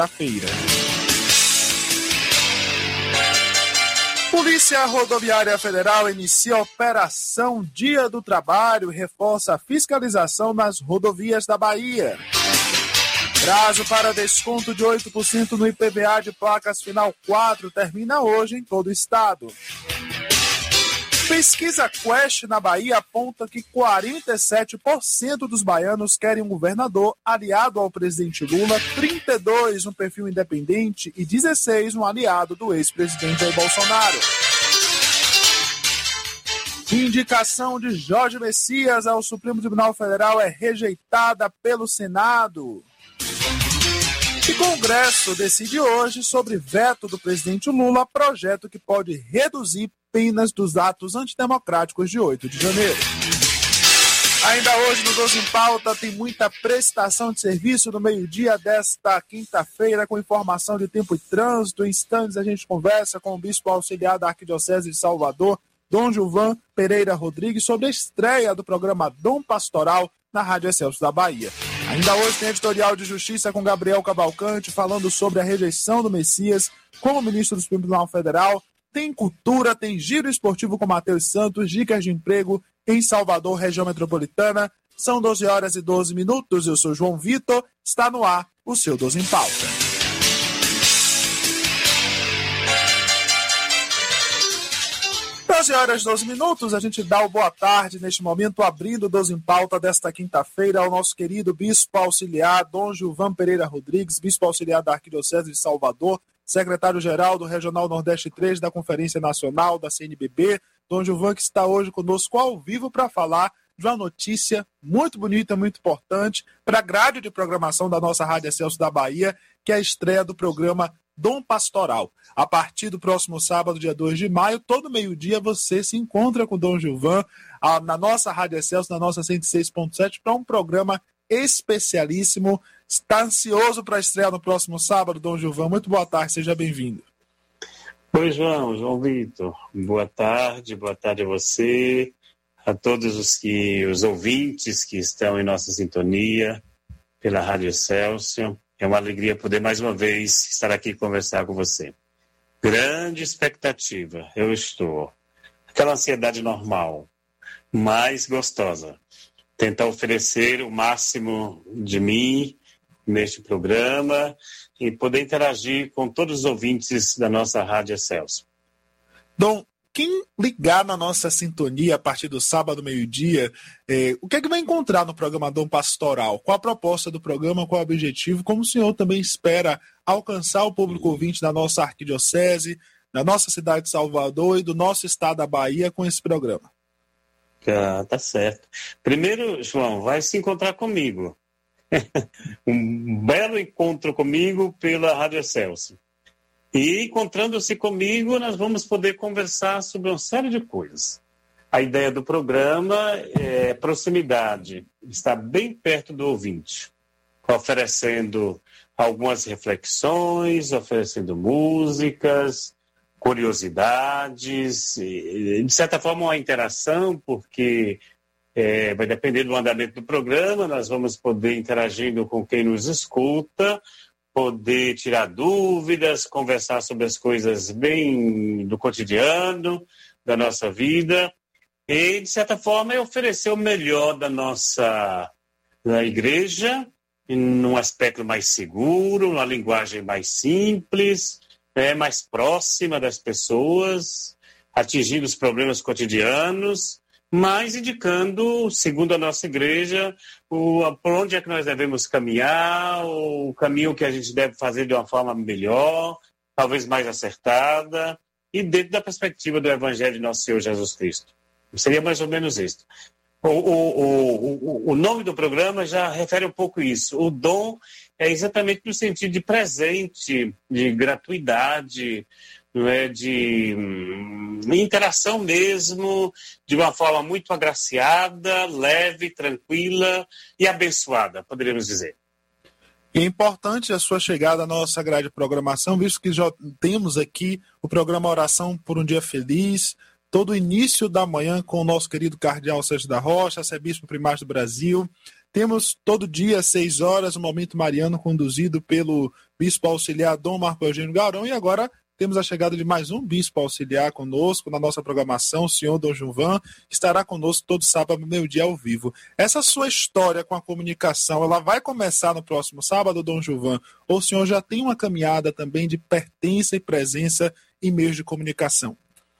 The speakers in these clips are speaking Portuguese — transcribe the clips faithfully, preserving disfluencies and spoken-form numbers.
feira. Polícia Rodoviária Federal inicia a Operação Dia do Trabalho e reforça a fiscalização nas rodovias da Bahia. Prazo para desconto de oito por cento no I P V A de placas final quatro termina hoje em todo o estado. Pesquisa Quest na Bahia aponta que quarenta e sete por cento dos baianos querem um governador aliado ao presidente Lula, trinta e dois por cento um perfil independente e dezesseis por cento um aliado do ex-presidente Jair Bolsonaro. Indicação de Jorge Messias ao Supremo Tribunal Federal é rejeitada pelo Senado. O Congresso decide hoje sobre veto do presidente Lula a projeto que pode reduzir penas dos atos antidemocráticos de oito de janeiro. Ainda hoje no doze em Pauta tem muita prestação de serviço no meio-dia desta quinta-feira com informação de tempo e trânsito. Em instantes a gente conversa com o bispo auxiliar da Arquidiocese de Salvador, Dom Gilvan Pereira Rodrigues, sobre a estreia do programa Dom Pastoral na Rádio Excelsior da Bahia. Ainda hoje tem editorial de Justiça com Gabriel Cavalcante falando sobre a rejeição do Messias como ministro do Supremo Tribunal Federal. Tem cultura, tem giro esportivo com Matheus Santos, dicas de emprego em Salvador, região metropolitana. São doze horas e doze minutos. Eu sou João Vitor. Está no ar o seu doze em Pauta. doze horas e doze minutos, a gente dá o boa tarde neste momento, abrindo o doze em Pauta desta quinta-feira ao nosso querido bispo auxiliar, Dom Gilvan Pereira Rodrigues, bispo auxiliar da Arquidiocese de Salvador, secretário-geral do Regional Nordeste três da Conferência Nacional da C N B B. Dom Gilvan, que está hoje conosco ao vivo para falar de uma notícia muito bonita, muito importante para a grade de programação da nossa Rádio Excelsior da Bahia, que é a estreia do programa Dom Pastoral. A partir do próximo sábado, dia dois de maio, todo meio-dia você se encontra com o Dom Gilvan a, na nossa Rádio Excelsior, na nossa cento e seis ponto sete, para um programa especialíssimo. Está ansioso para estrear no próximo sábado, Dom Gilvan? Muito boa tarde, seja bem-vindo. Oi, João, João Vitor. Boa tarde, boa tarde a você, a todos os, que, os ouvintes que estão em nossa sintonia pela Rádio Excelsior. É uma alegria poder mais uma vez estar aqui e conversar com você. Grande expectativa, eu estou. Aquela ansiedade normal, mais gostosa. Tentar oferecer o máximo de mim neste programa e poder interagir com todos os ouvintes da nossa Rádio Excelsior. Dom, quem ligar na nossa sintonia a partir do sábado, meio-dia, eh, o que é que vai encontrar no programa Dom Pastoral? Qual a proposta do programa, qual o objetivo? Como o senhor também espera alcançar o público ouvinte da nossa arquidiocese, da nossa cidade de Salvador e do nosso estado da Bahia com esse programa? Ah, tá certo. Primeiro, João, vai se encontrar comigo. Um belo encontro comigo pela Rádio Excelsior. E encontrando-se comigo, nós vamos poder conversar sobre uma série de coisas. A ideia do programa é proximidade, estar bem perto do ouvinte, oferecendo algumas reflexões, oferecendo músicas, curiosidades, e, de certa forma uma interação, porque é, vai depender do andamento do programa, nós vamos poder interagindo com quem nos escuta, poder tirar dúvidas, conversar sobre as coisas bem do cotidiano, da nossa vida, e, de certa forma, é oferecer o melhor da nossa da igreja, num aspecto mais seguro, numa linguagem mais simples, é, mais próxima das pessoas, atingindo os problemas cotidianos, mas indicando, segundo a nossa igreja, o, por onde é que nós devemos caminhar, o caminho que a gente deve fazer de uma forma melhor, talvez mais acertada, e dentro da perspectiva do Evangelho de nosso Senhor Jesus Cristo. Seria mais ou menos isso. O, o, o, o nome do programa já refere um pouco isso. O dom é exatamente no sentido de presente, de gratuidade, não é, de hum, interação mesmo, de uma forma muito agraciada, leve, tranquila e abençoada, poderíamos dizer. É importante a sua chegada à nossa grade de programação, visto que já temos aqui o programa Oração por um Dia Feliz, todo o início da manhã com o nosso querido cardeal Sérgio da Rocha, arcebispo primário do Brasil. Temos todo dia, às seis horas, o Momento Mariano, conduzido pelo Bispo Auxiliar Dom Marco Eugênio Gaurão, e agora temos a chegada de mais um Bispo Auxiliar conosco na nossa programação, o senhor Dom Gilvan, que estará conosco todo sábado, meio-dia, ao vivo. Essa sua história com a comunicação, ela vai começar no próximo sábado, Dom Gilvan, ou o senhor já tem uma caminhada também de pertença e presença em meios de comunicação?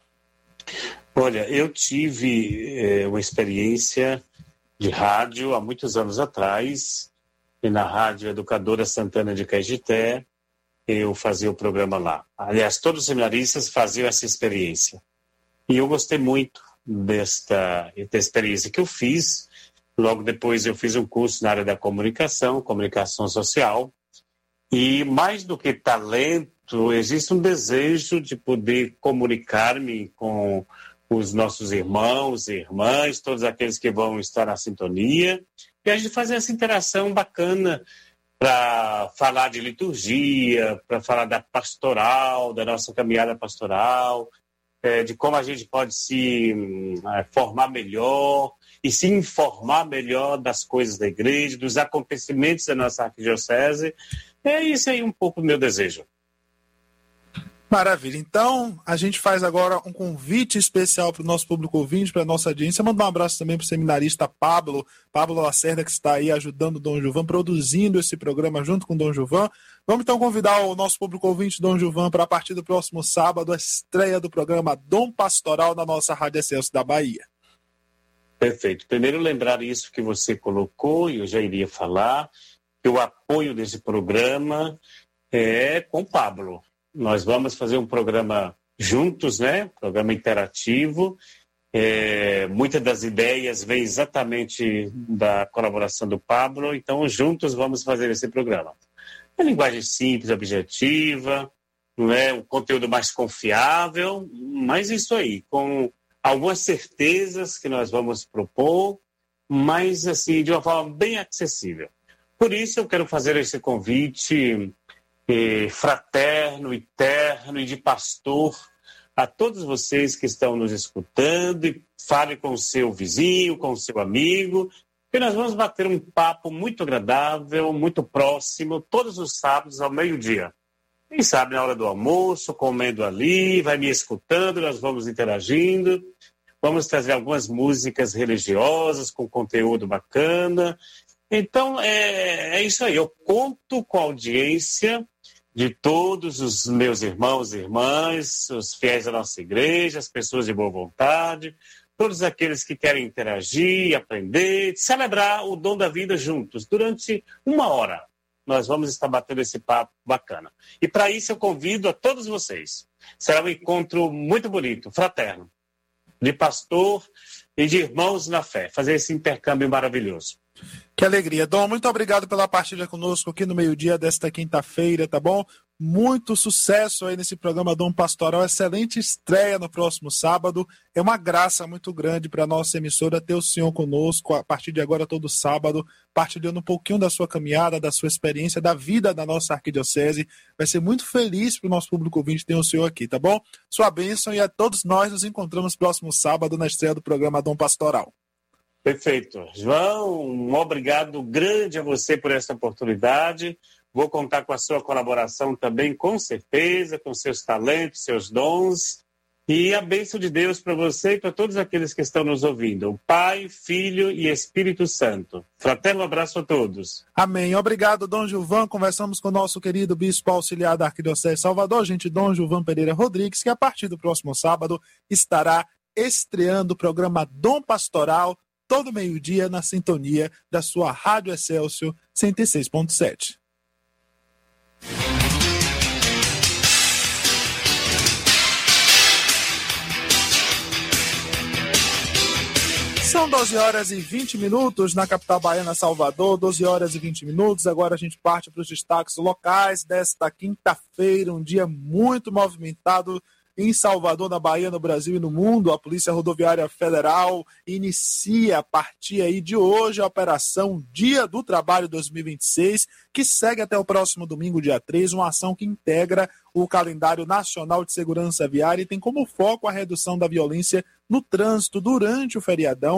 Olha, eu tive é, uma experiência de rádio há muitos anos atrás, e na Rádio Educadora Santana de Caetité, eu fazia o programa lá. Aliás, todos os seminaristas faziam essa experiência. E eu gostei muito desta, desta experiência que eu fiz. Logo depois eu fiz um curso na área da comunicação, comunicação social. E mais do que talento, existe um desejo de poder comunicar-me com os nossos irmãos e irmãs, todos aqueles que vão estar na sintonia, e a gente fazer essa interação bacana para falar de liturgia, para falar da pastoral, da nossa caminhada pastoral, é, de como a gente pode se é, formar melhor e se informar melhor das coisas da igreja, dos acontecimentos da nossa arquidiocese. É isso aí um pouco o meu desejo. Maravilha. Então, a gente faz agora um convite especial para o nosso público ouvinte, para a nossa audiência. Mandar um abraço também para o seminarista Pablo, Pablo Lacerda, que está aí ajudando o Dom Gilvan, produzindo esse programa junto com o Dom Gilvan. Vamos então convidar o nosso público ouvinte, Dom Gilvan, para a partir do próximo sábado, a estreia do programa Dom Pastoral na nossa Rádio Excelsior da Bahia. Perfeito. Primeiro lembrar isso que você colocou, e eu já iria falar, que o apoio desse programa é com o Pablo. Nós vamos fazer um programa juntos, né? Programa interativo. É, muitas das ideias vêm exatamente da colaboração do Pablo, então juntos vamos fazer esse programa. É linguagem simples, objetiva, não é um conteúdo mais confiável, mas isso aí, com algumas certezas que nós vamos propor, mas assim, de uma forma bem acessível. Por isso eu quero fazer esse convite fraterno e terno e de pastor a todos vocês que estão nos escutando, e fale com o seu vizinho, com o seu amigo, e nós vamos bater um papo muito agradável, muito próximo, todos os sábados ao meio-dia. Quem sabe na hora do almoço, comendo ali, vai me escutando, nós vamos interagindo, vamos trazer algumas músicas religiosas com conteúdo bacana. Então, é, é isso aí, eu conto com a audiência de todos os meus irmãos e irmãs, os fiéis da nossa igreja, as pessoas de boa vontade, todos aqueles que querem interagir, aprender, celebrar o dom da vida juntos. Durante uma hora, nós vamos estar batendo esse papo bacana. E para isso eu convido a todos vocês. Será um encontro muito bonito, fraterno, de pastor e de irmãos na fé. Fazer esse intercâmbio maravilhoso. Que alegria. Dom, muito obrigado pela partilha conosco aqui no meio-dia desta quinta-feira, tá bom? Muito sucesso aí nesse programa Dom Pastoral, excelente estreia no próximo sábado. É uma graça muito grande para a nossa emissora ter o senhor conosco a partir de agora todo sábado, partilhando um pouquinho da sua caminhada, da sua experiência, da vida da nossa arquidiocese. Vai ser muito feliz para o nosso público ouvinte ter o senhor aqui, tá bom? Sua bênção, e a todos nós nos encontramos próximo sábado na estreia do programa Dom Pastoral. Perfeito. João, um obrigado grande a você por essa oportunidade. Vou contar com a sua colaboração também, com certeza, com seus talentos, seus dons. E a bênção de Deus para você e para todos aqueles que estão nos ouvindo. O Pai, Filho e Espírito Santo. Fraterno abraço a todos. Amém. Obrigado, Dom Gilvan. Conversamos com o nosso querido Bispo Auxiliar da Arquidiocese de Salvador, gente, Dom Gilvan Pereira Rodrigues, que a partir do próximo sábado estará estreando o programa Dom Pastoral, todo meio-dia na sintonia da sua Rádio Excelsior cento e seis ponto sete. São doze horas e vinte minutos na capital baiana, Salvador, doze horas e vinte minutos. Agora a gente parte para os destaques locais desta quinta-feira, um dia muito movimentado em Salvador, na Bahia, no Brasil e no mundo. A Polícia Rodoviária Federal inicia a partir aí de hoje a Operação Dia do Trabalho dois mil e vinte e seis, que segue até o próximo domingo, dia três, uma ação que integra o calendário nacional de segurança viária e tem como foco a redução da violência no trânsito durante o feriadão,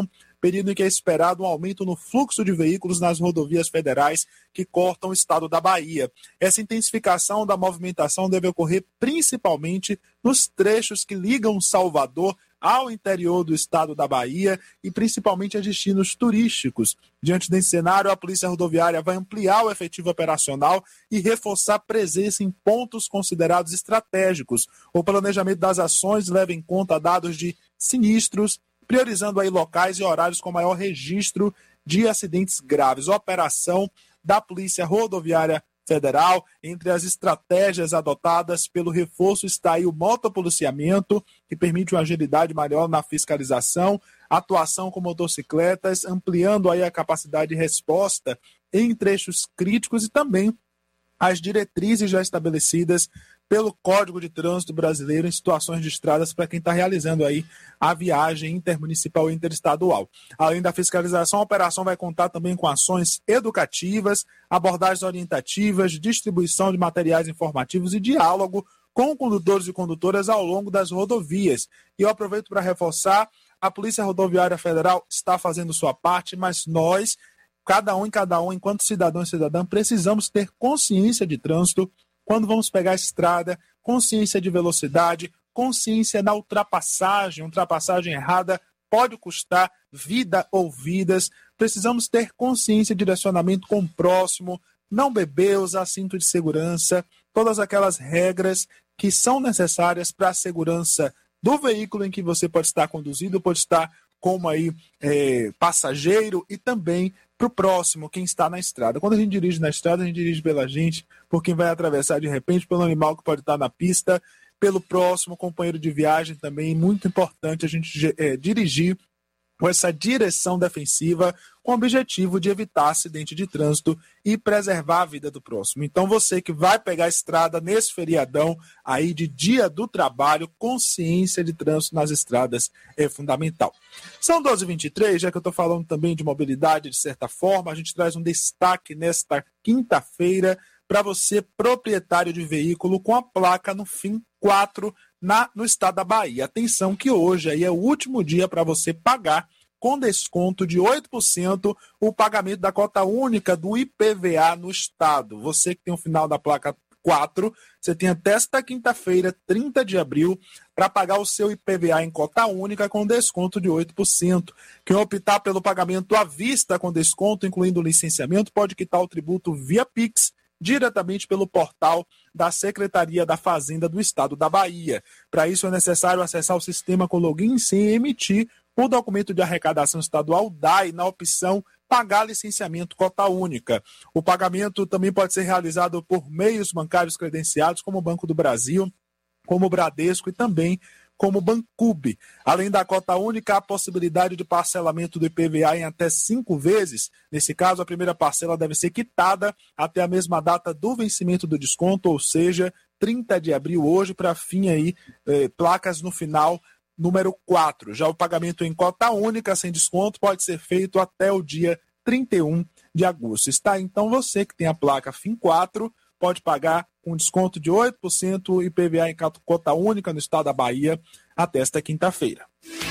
período em que é esperado um aumento no fluxo de veículos nas rodovias federais que cortam o estado da Bahia. Essa intensificação da movimentação deve ocorrer principalmente nos trechos que ligam Salvador ao interior do estado da Bahia e principalmente a destinos turísticos. Diante desse cenário, a Polícia Rodoviária vai ampliar o efetivo operacional e reforçar a presença em pontos considerados estratégicos. O planejamento das ações leva em conta dados de sinistros, priorizando aí locais e horários com maior registro de acidentes graves. A operação da Polícia Rodoviária Federal, entre as estratégias adotadas pelo reforço está aí o motopoliciamento, que permite uma agilidade maior na fiscalização, atuação com motocicletas, ampliando aí a capacidade de resposta em trechos críticos e também as diretrizes já estabelecidas pelo Código de Trânsito Brasileiro em situações de estradas para quem está realizando aí a viagem intermunicipal e interestadual. Além da fiscalização, a operação vai contar também com ações educativas, abordagens orientativas, distribuição de materiais informativos e diálogo com condutores e condutoras ao longo das rodovias. E eu aproveito para reforçar, a Polícia Rodoviária Federal está fazendo sua parte, mas nós, cada um e cada um, enquanto cidadão e cidadã, precisamos ter consciência de trânsito quando vamos pegar a estrada, consciência de velocidade, consciência na ultrapassagem. Ultrapassagem errada pode custar vida ou vidas. Precisamos ter consciência de direcionamento com o próximo, não beber, usar cinto de segurança, todas aquelas regras que são necessárias para a segurança do veículo em que você pode estar conduzindo, pode estar como aí é, passageiro e também para o próximo, quem está na estrada. Quando a gente dirige na estrada, a gente dirige pela gente, por quem vai atravessar de repente, pelo animal que pode estar na pista, pelo próximo companheiro de viagem também. Muito importante a gente é, dirigir com essa direção defensiva com o objetivo de evitar acidente de trânsito e preservar a vida do próximo. Então você que vai pegar a estrada nesse feriadão aí de Dia do Trabalho, consciência de trânsito nas estradas é fundamental. São doze e vinte e três, já que eu estou falando também de mobilidade de certa forma, a gente traz um destaque nesta quinta-feira para você, proprietário de veículo com a placa no fim quatro na, no estado da Bahia. Atenção que hoje aí é o último dia para você pagar com desconto de oito por cento o pagamento da cota única do I P V A no estado. Você que tem o final da placa quatro, você tem até esta quinta-feira, trinta de abril, para pagar o seu I P V A em cota única com desconto de oito por cento. Quem optar pelo pagamento à vista com desconto, incluindo o licenciamento, pode quitar o tributo via Pix, diretamente pelo portal da Secretaria da Fazenda do Estado da Bahia. Para isso é necessário acessar o sistema com login sem emitir o documento de arrecadação estadual D A I na opção Pagar licenciamento cota única. O pagamento também pode ser realizado por meios bancários credenciados como o Banco do Brasil, como o Bradesco e também como o Bancub. Além da cota única, há a possibilidade de parcelamento do I P V A em até cinco vezes. Nesse caso, a primeira parcela deve ser quitada até a mesma data do vencimento do desconto, ou seja, trinta de abril hoje, para fim aí, eh, placas no final número quatro. Já o pagamento em cota única, sem desconto, pode ser feito até o dia trinta e um de agosto. Está então você que tem a placa F I M quatro, pode pagar com desconto de oito por cento I P V A em cota única no estado da Bahia até esta quinta-feira.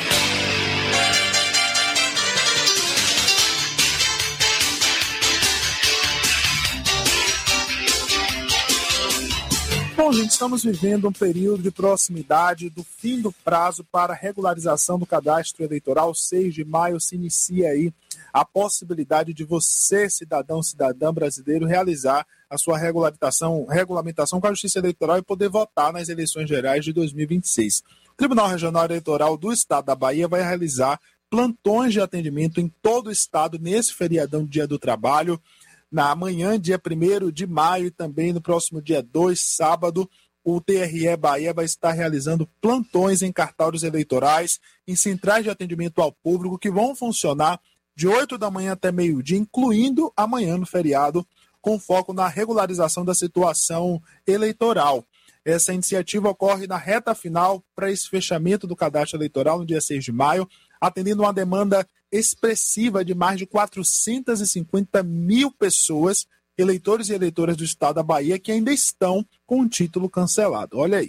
Bom, gente, estamos vivendo um período de proximidade do fim do prazo para regularização do cadastro eleitoral. seis de maio se inicia aí a possibilidade de você, cidadão, cidadã brasileiro, realizar a sua regulamentação, regulamentação com a Justiça Eleitoral e poder votar nas eleições gerais de dois mil e vinte e seis. O Tribunal Regional Eleitoral do Estado da Bahia vai realizar plantões de atendimento em todo o estado nesse feriadão Dia do Trabalho, na manhã, dia primeiro de maio, e também no próximo dia dois, sábado, o T R E Bahia vai estar realizando plantões em cartórios eleitorais, em centrais de atendimento ao público, que vão funcionar de oito da manhã até meio-dia, incluindo amanhã no feriado, com foco na regularização da situação eleitoral. Essa iniciativa ocorre na reta final para esse fechamento do cadastro eleitoral no dia seis de maio, atendendo uma demanda expressiva de mais de quatrocentas e cinquenta mil pessoas, eleitores e eleitoras do estado da Bahia, que ainda estão com o título cancelado. Olha aí.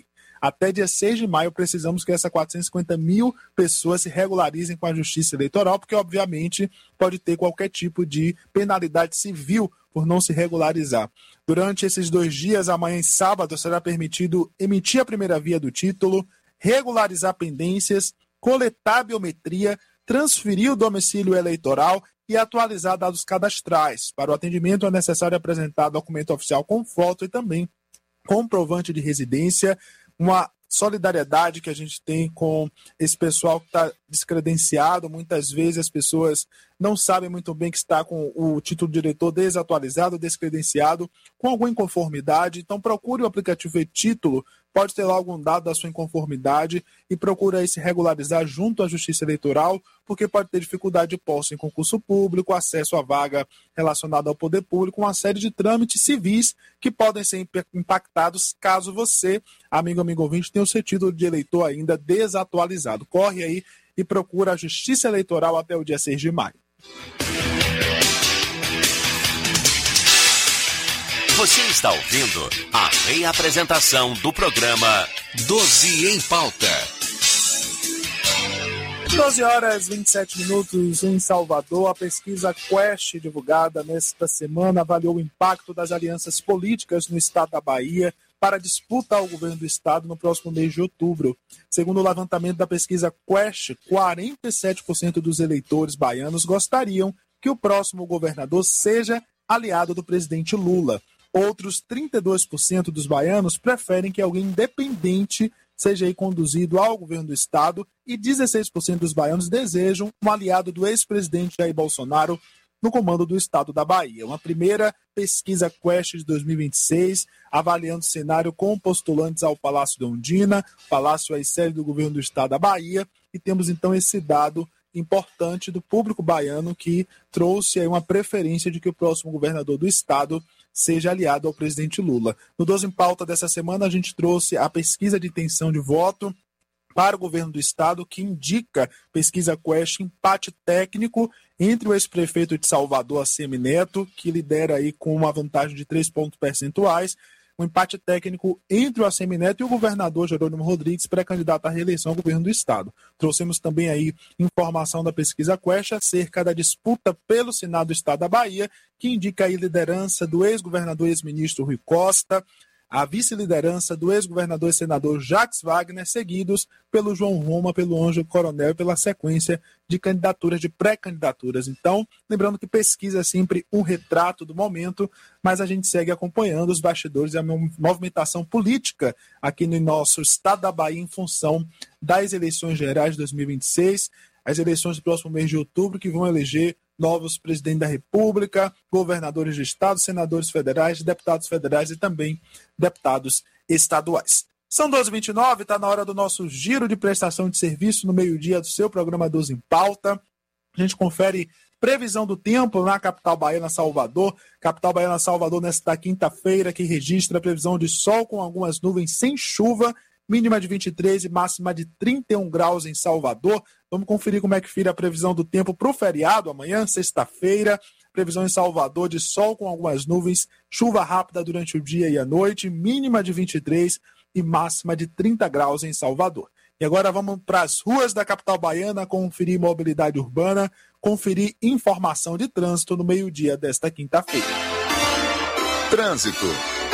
Até dia seis de maio, precisamos que essas quatrocentas e cinquenta mil pessoas se regularizem com a Justiça Eleitoral, porque, obviamente, pode ter qualquer tipo de penalidade civil por não se regularizar. Durante esses dois dias, amanhã e sábado, será permitido emitir a primeira via do título, regularizar pendências, coletar biometria, transferir o domicílio eleitoral e atualizar dados cadastrais. Para o atendimento é necessário apresentar documento oficial com foto e também comprovante de residência, uma solidariedade que a gente tem com esse pessoal que está descredenciado. Muitas vezes as pessoas não sabem muito bem que está com o título de eleitor desatualizado, descredenciado, com alguma inconformidade. Então procure o aplicativo e-Título, pode ter lá algum dado da sua inconformidade e procure aí se regularizar junto à Justiça Eleitoral, porque pode ter dificuldade de posse em concurso público, acesso à vaga relacionada ao poder público, uma série de trâmites civis que podem ser impactados caso você, amigo, amigo ouvinte, tenha o seu título de eleitor ainda desatualizado. Corre aí e procura a Justiça Eleitoral até o dia seis de maio. Você está ouvindo a reapresentação do programa doze em Pauta. doze horas e vinte e sete minutos em Salvador. A pesquisa Quest, divulgada nesta semana, avaliou o impacto das alianças políticas no estado da Bahia para a disputa ao governo do estado no próximo mês de outubro. Segundo o levantamento da pesquisa Quest, quarenta e sete por cento dos eleitores baianos gostariam que o próximo governador seja aliado do presidente Lula. Outros trinta e dois por cento dos baianos preferem que alguém independente seja aí conduzido ao governo do estado e dezesseis por cento dos baianos desejam um aliado do ex-presidente Jair Bolsonaro no comando do estado da Bahia. Uma primeira pesquisa Quest de dois mil e vinte e seis, avaliando o cenário com postulantes ao Palácio da Ondina, palácio aí sede do governo do estado da Bahia, e temos então esse dado importante do público baiano que trouxe aí uma preferência de que o próximo governador do estado seja aliado ao presidente Lula. No doze em Pauta dessa semana, a gente trouxe a pesquisa de intenção de voto para o governo do estado, que indica, pesquisa Quest, empate técnico entre o ex-prefeito de Salvador, ACM Neto, que lidera aí com uma vantagem de três pontos percentuais, um empate técnico entre o ACM Neto e o governador Jerônimo Rodrigues, pré-candidato à reeleição ao governo do estado. Trouxemos também aí informação da pesquisa Quest acerca da disputa pelo Senado do estado da Bahia, que indica aí liderança do ex-governador e ex-ministro Rui Costa, a vice-liderança do ex-governador e senador Jacques Wagner, seguidos pelo João Roma, pelo Ângelo Coronel e pela sequência de candidaturas, de pré-candidaturas. Então, lembrando que pesquisa é sempre um retrato do momento, mas a gente segue acompanhando os bastidores e a movimentação política aqui no nosso estado da Bahia em função das eleições gerais de dois mil e vinte e seis, as eleições do próximo mês de outubro, que vão eleger novos presidentes da República, governadores de estado, senadores federais, deputados federais e também deputados estaduais. São doze e vinte e nove, está na hora do nosso giro de prestação de serviço no meio-dia do seu programa doze em Pauta. A gente confere previsão do tempo na capital baiana, Salvador. Capital baiana, Salvador, nesta quinta-feira, que registra a previsão de sol com algumas nuvens sem chuva, mínima de vinte e três e máxima de trinta e um graus em Salvador. Vamos conferir como é que fica a previsão do tempo para o feriado amanhã, sexta-feira. Previsão em Salvador de sol com algumas nuvens, chuva rápida durante o dia e a noite, mínima de vinte e três e máxima de trinta graus em Salvador. E agora vamos para as ruas da capital baiana, conferir mobilidade urbana, conferir informação de trânsito no meio-dia desta quinta-feira. Trânsito.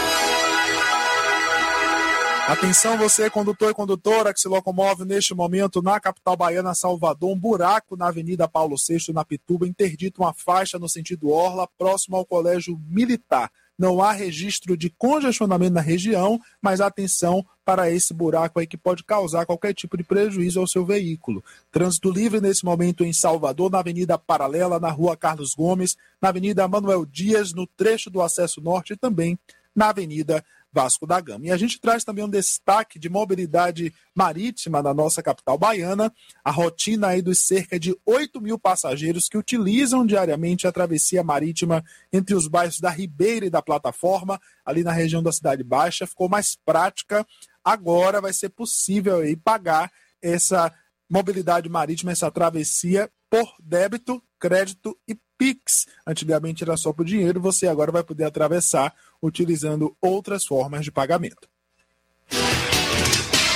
Atenção você, condutor e condutora que se locomove neste momento na capital baiana, Salvador, um buraco na Avenida Paulo sexto, na Pituba, interdita uma faixa no sentido Orla, próximo ao Colégio Militar. Não há registro de congestionamento na região, mas atenção para esse buraco aí que pode causar qualquer tipo de prejuízo ao seu veículo. Trânsito livre nesse momento em Salvador, na Avenida Paralela, na Rua Carlos Gomes, na Avenida Manuel Dias, no trecho do acesso norte e também na Avenida Vasco da Gama. E a gente traz também um destaque de mobilidade marítima na nossa capital baiana, a rotina aí dos cerca de oito mil passageiros que utilizam diariamente a travessia marítima entre os bairros da Ribeira e da Plataforma, ali na região da Cidade Baixa, ficou mais prática. Agora vai ser possível aí pagar essa mobilidade marítima, essa travessia por débito, crédito e Pix. Antigamente era só por dinheiro, você agora vai poder atravessar utilizando outras formas de pagamento.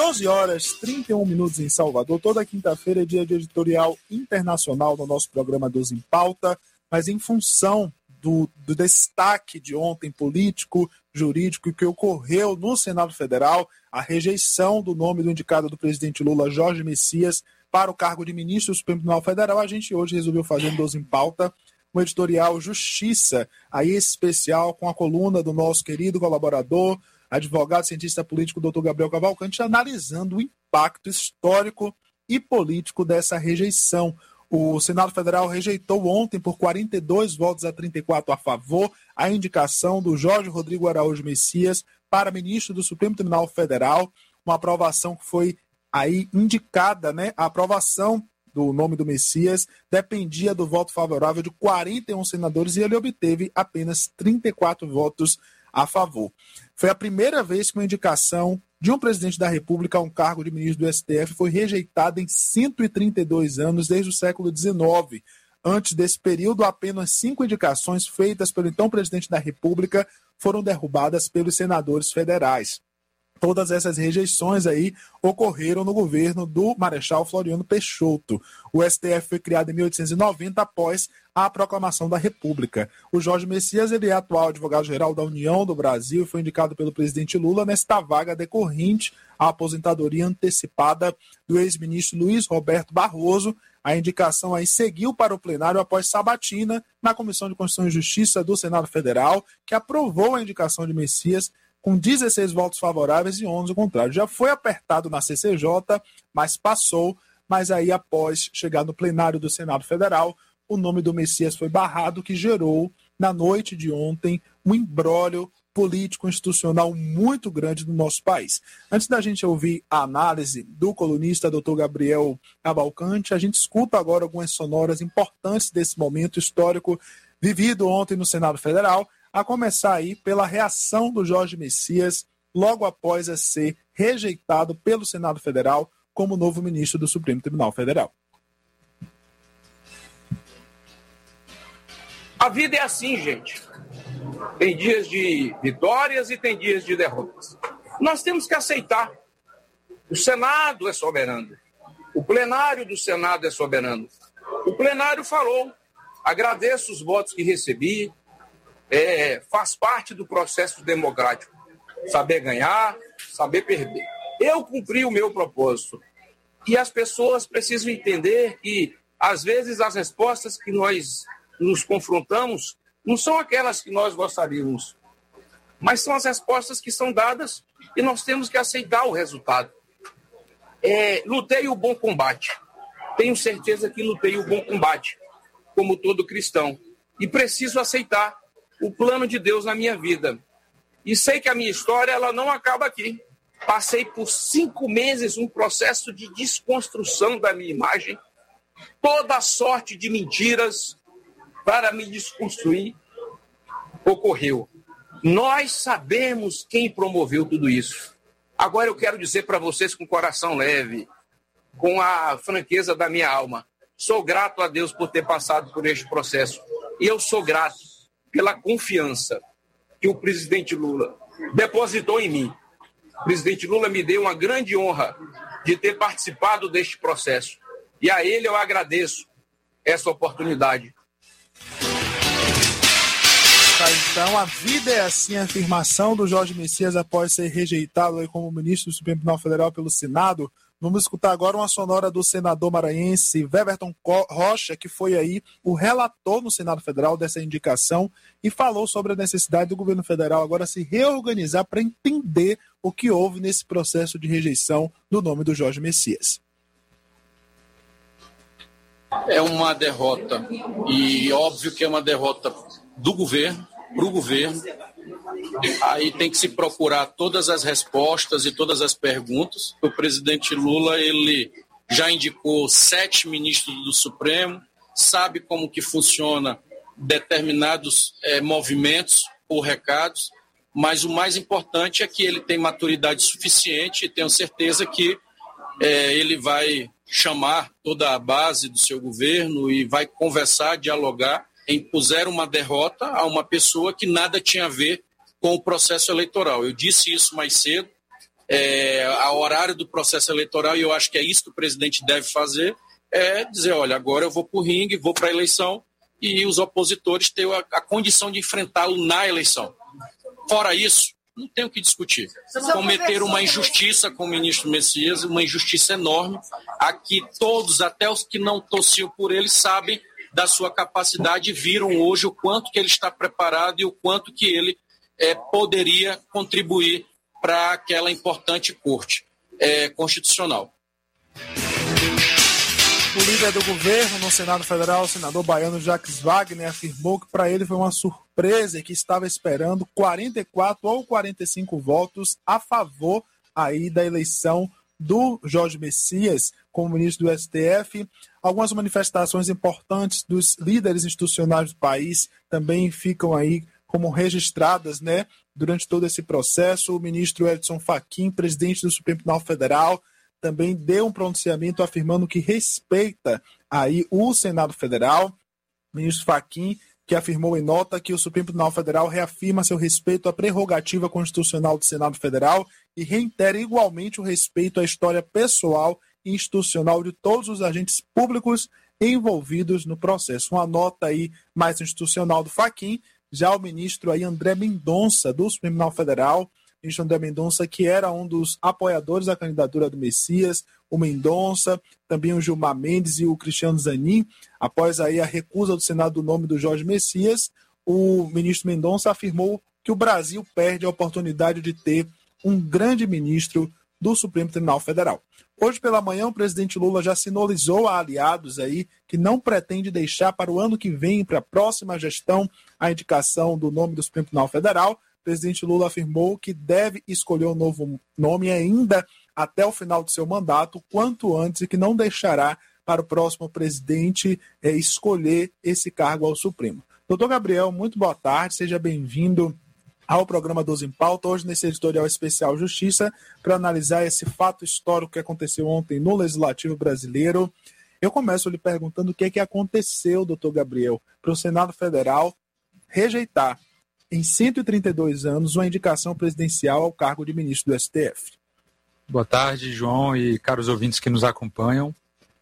doze horas e trinta e um minutos em Salvador. Toda quinta-feira é dia de editorial internacional no nosso programa doze em Pauta, mas em função do, do destaque de ontem político, jurídico, que ocorreu no Senado Federal, a rejeição do nome do indicado do presidente Lula, Jorge Messias, para o cargo de ministro do Supremo Tribunal Federal, a gente hoje resolveu fazer um doze em Pauta, um editorial Justiça, aí especial com a coluna do nosso querido colaborador, advogado, cientista político, doutor Gabriel Cavalcante, analisando o impacto histórico e político dessa rejeição. O Senado Federal rejeitou ontem, por quarenta e dois votos a trinta e quatro a favor, a indicação do Jorge Rodrigo Araújo Messias para ministro do Supremo Tribunal Federal, uma aprovação que foi aí indicada, né? A aprovação do nome do Messias dependia do voto favorável de quarenta e um senadores e ele obteve apenas trinta e quatro votos a favor. Foi a primeira vez que uma indicação de um presidente da República a um cargo de ministro do S T F foi rejeitada em cento e trinta e dois anos, desde o século dezenove. Antes desse período, apenas cinco indicações feitas pelo então presidente da República foram derrubadas pelos senadores federais. Todas essas rejeições aí ocorreram no governo do Marechal Floriano Peixoto. O S T F foi criado em mil oitocentos e noventa após a proclamação da República. O Jorge Messias, ele é atual advogado-geral da União do Brasil e foi indicado pelo presidente Lula nesta vaga decorrente à aposentadoria antecipada do ex-ministro Luiz Roberto Barroso. A indicação aí seguiu para o plenário após sabatina na Comissão de Constituição e Justiça do Senado Federal, que aprovou a indicação de Messias com dezesseis votos favoráveis e onze contrários. Já foi apertado na C C J, mas passou, mas aí após chegar no plenário do Senado Federal, o nome do Messias foi barrado, que gerou, na noite de ontem, um imbróglio político-institucional muito grande no nosso país. Antes da gente ouvir a análise do colunista doutor Gabriel Cavalcante, a gente escuta agora algumas sonoras importantes desse momento histórico vivido ontem no Senado Federal, a começar aí pela reação do Jorge Messias logo após a ser rejeitado pelo Senado Federal como novo ministro do Supremo Tribunal Federal. A vida é assim, gente. Tem dias de vitórias e tem dias de derrotas. Nós temos que aceitar. O Senado é soberano. O plenário do Senado é soberano. O plenário falou. Agradeço os votos que recebi. É, faz parte do processo democrático. Saber ganhar, saber perder. Eu cumpri o meu propósito. E as pessoas precisam entender que, às vezes, as respostas que nós nos confrontamos não são aquelas que nós gostaríamos, mas são as respostas que são dadas e nós temos que aceitar o resultado. É, lutei o bom combate. Tenho certeza que lutei o bom combate, como todo cristão. E preciso aceitar o plano de Deus na minha vida. E sei que a minha história ela não acaba aqui. Passei por cinco meses um processo de desconstrução da minha imagem, toda sorte de mentiras para me desconstruir ocorreu. Nós sabemos quem promoveu tudo isso. Agora eu quero dizer para vocês com o coração leve, com a franqueza da minha alma, sou grato a Deus por ter passado por este processo. E eu sou grato pela confiança que o presidente Lula depositou em mim. O presidente Lula me deu uma grande honra de ter participado deste processo. E a ele eu agradeço essa oportunidade. Então, a vida é assim, a afirmação do Jorge Messias após ser rejeitado aí como ministro do Supremo Tribunal Federal pelo Senado. Vamos escutar agora uma sonora do senador maranhense Weverton Rocha, que foi aí o relator no Senado Federal dessa indicação e falou sobre a necessidade do governo federal agora se reorganizar para entender o que houve nesse processo de rejeição do nome do Jorge Messias. É uma derrota, e óbvio que é uma derrota do governo, para o governo. Aí tem que se procurar todas as respostas e todas as perguntas. O presidente Lula, ele já indicou sete ministros do Supremo, sabe como que funciona determinados é, movimentos ou recados, mas o mais importante é que ele tem maturidade suficiente e tenho certeza que é, ele vai chamar toda a base do seu governo e vai conversar, dialogar. Impuseram uma derrota a uma pessoa que nada tinha a ver com o processo eleitoral. Eu disse isso mais cedo, é, ao horário do processo eleitoral, e eu acho que é isso que o presidente deve fazer, é dizer, olha, agora eu vou para o ringue, vou para a eleição, e os opositores terem a, a condição de enfrentá-lo na eleição. Fora isso, não tem o que discutir. Cometer uma injustiça com o ministro Messias, uma injustiça enorme. Aqui todos, até os que não torciam por ele, sabem da sua capacidade e viram hoje o quanto que ele está preparado e o quanto que ele é, poderia contribuir para aquela importante corte é, constitucional. O líder do governo no Senado Federal, o senador baiano Jacques Wagner, afirmou que para ele foi uma surpresa e que estava esperando quarenta e quatro ou quarenta e cinco votos a favor aí da eleição do Jorge Messias como ministro do S T F. Algumas manifestações importantes dos líderes institucionais do país também ficam aí como registradas, né, durante todo esse processo. O ministro Edson Fachin, presidente do Supremo Tribunal Federal, também deu um pronunciamento afirmando que respeita aí o Senado Federal. O ministro Fachin, que afirmou em nota que o Supremo Tribunal Federal reafirma seu respeito à prerrogativa constitucional do Senado Federal e reitera igualmente o respeito à história pessoal e institucional de todos os agentes públicos envolvidos no processo. Uma nota aí mais institucional do Fachin. Já o ministro aí André Mendonça, do Supremo Tribunal Federal, ministro André Mendonça, que era um dos apoiadores da candidatura do Messias, o Mendonça, também o Gilmar Mendes e o Cristiano Zanin, após aí a recusa do Senado do nome do Jorge Messias, o ministro Mendonça afirmou que o Brasil perde a oportunidade de ter um grande ministro do Supremo Tribunal Federal. Hoje pela manhã, o presidente Lula já sinalizou a aliados aí que não pretende deixar para o ano que vem, para a próxima gestão, a indicação do nome do Supremo Tribunal Federal. O presidente Lula afirmou que deve escolher um novo nome ainda até o final do seu mandato, quanto antes, e que não deixará para o próximo presidente é, escolher esse cargo ao Supremo. Doutor Gabriel, muito boa tarde, seja bem-vindo ao programa doze em Pauta, hoje nesse editorial especial Justiça, para analisar esse fato histórico que aconteceu ontem no Legislativo Brasileiro. Eu começo lhe perguntando o que é que aconteceu, doutor Gabriel, para o Senado Federal rejeitar em cento e trinta e dois anos, uma indicação presidencial ao cargo de ministro do S T F. Boa tarde, João e caros ouvintes que nos acompanham.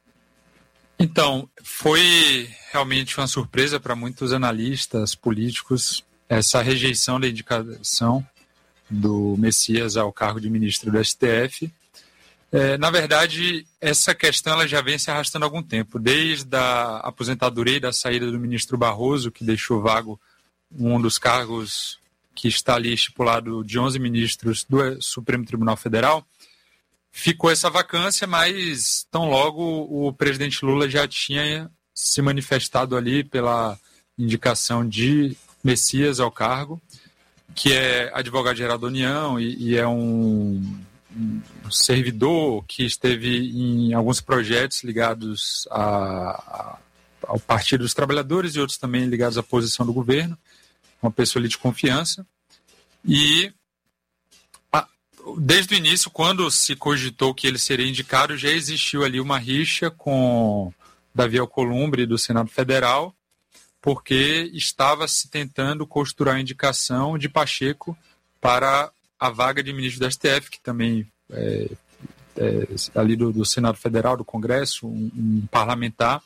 Então, foi realmente uma surpresa para muitos analistas políticos essa rejeição da indicação do Messias ao cargo de ministro do S T F. É, na verdade, essa questão ela já vem se arrastando há algum tempo, desde a aposentadoria e da saída do ministro Barroso, que deixou vago um dos cargos que está ali estipulado de onze ministros do Supremo Tribunal Federal, ficou essa vacância, mas tão logo o presidente Lula já tinha se manifestado ali pela indicação de Messias ao cargo, que é advogado-geral da União e, e é um, um servidor que esteve em alguns projetos ligados a, a, ao Partido dos Trabalhadores e outros também ligados à posição do governo, uma pessoa ali de confiança. E a, desde o início, quando se cogitou que ele seria indicado, já existiu ali uma rixa com Davi Alcolumbre do Senado Federal, porque estava se tentando costurar a indicação de Pacheco para a vaga de ministro do S T F, que também é, é ali do, do Senado Federal, do Congresso, um, um parlamentar,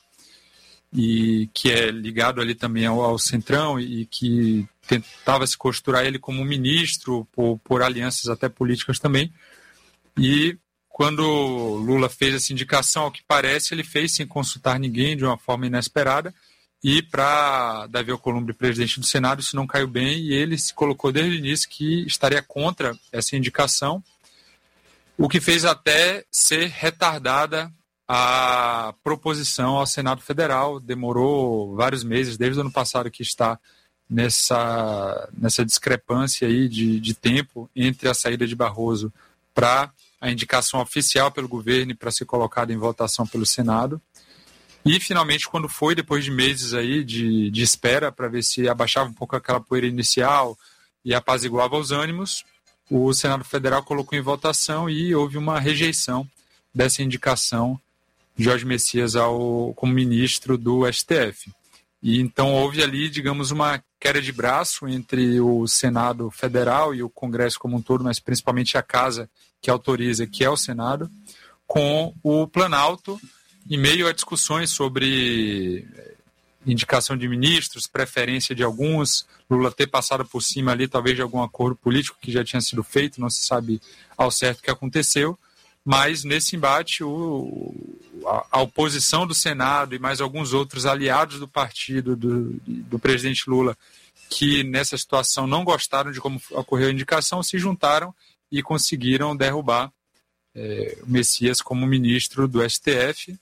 e que é ligado ali também ao, ao Centrão e que tentava se costurar ele como ministro por, por alianças até políticas também. E quando Lula fez essa indicação, ao que parece, ele fez sem consultar ninguém, de uma forma inesperada, e para Davi Alcolumbre, presidente do Senado, isso não caiu bem e ele se colocou desde o início que estaria contra essa indicação, o que fez até ser retardada a proposição ao Senado Federal. Demorou vários meses, desde o ano passado, que está nessa, nessa discrepância aí de, de tempo entre a saída de Barroso para a indicação oficial pelo governo e para ser colocada em votação pelo Senado. E, finalmente, quando foi, depois de meses aí de, de espera para ver se abaixava um pouco aquela poeira inicial e apaziguava os ânimos, o Senado Federal colocou em votação e houve uma rejeição dessa indicação de Jorge Messias ao, como ministro do S T F. E então houve ali, digamos, uma queda de braço entre o Senado Federal e o Congresso como um todo, mas principalmente a Casa que autoriza, que é o Senado, com o Planalto, em meio a discussões sobre indicação de ministros, preferência de alguns, Lula ter passado por cima ali, talvez de algum acordo político que já tinha sido feito, não se sabe ao certo o que aconteceu, mas nesse embate o, a, a oposição do Senado e mais alguns outros aliados do partido do, do presidente Lula, que nessa situação não gostaram de como ocorreu a indicação, se juntaram e conseguiram derrubar é, o Messias como ministro do S T F.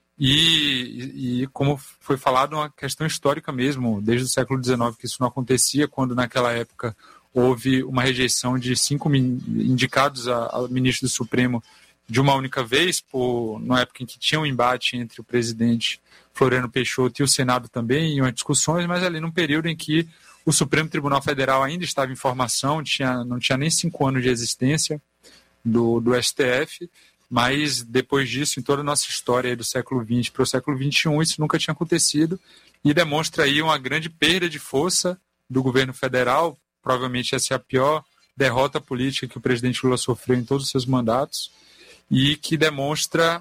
E, e como foi falado, uma questão histórica mesmo, desde o século dezenove que isso não acontecia, quando naquela época houve uma rejeição de cinco indicados a, a ministro do Supremo de uma única vez, por, na época em que tinha um embate entre o presidente Floriano Peixoto e o Senado também, em umas discussões, mas ali num período em que o Supremo Tribunal Federal ainda estava em formação, tinha, não tinha nem cinco anos de existência do, do S T F, mas depois disso, em toda a nossa história aí do século vinte para o século vinte e um, isso nunca tinha acontecido e demonstra aí uma grande perda de força do governo federal. Provavelmente essa é a pior derrota política que o presidente Lula sofreu em todos os seus mandatos e que demonstra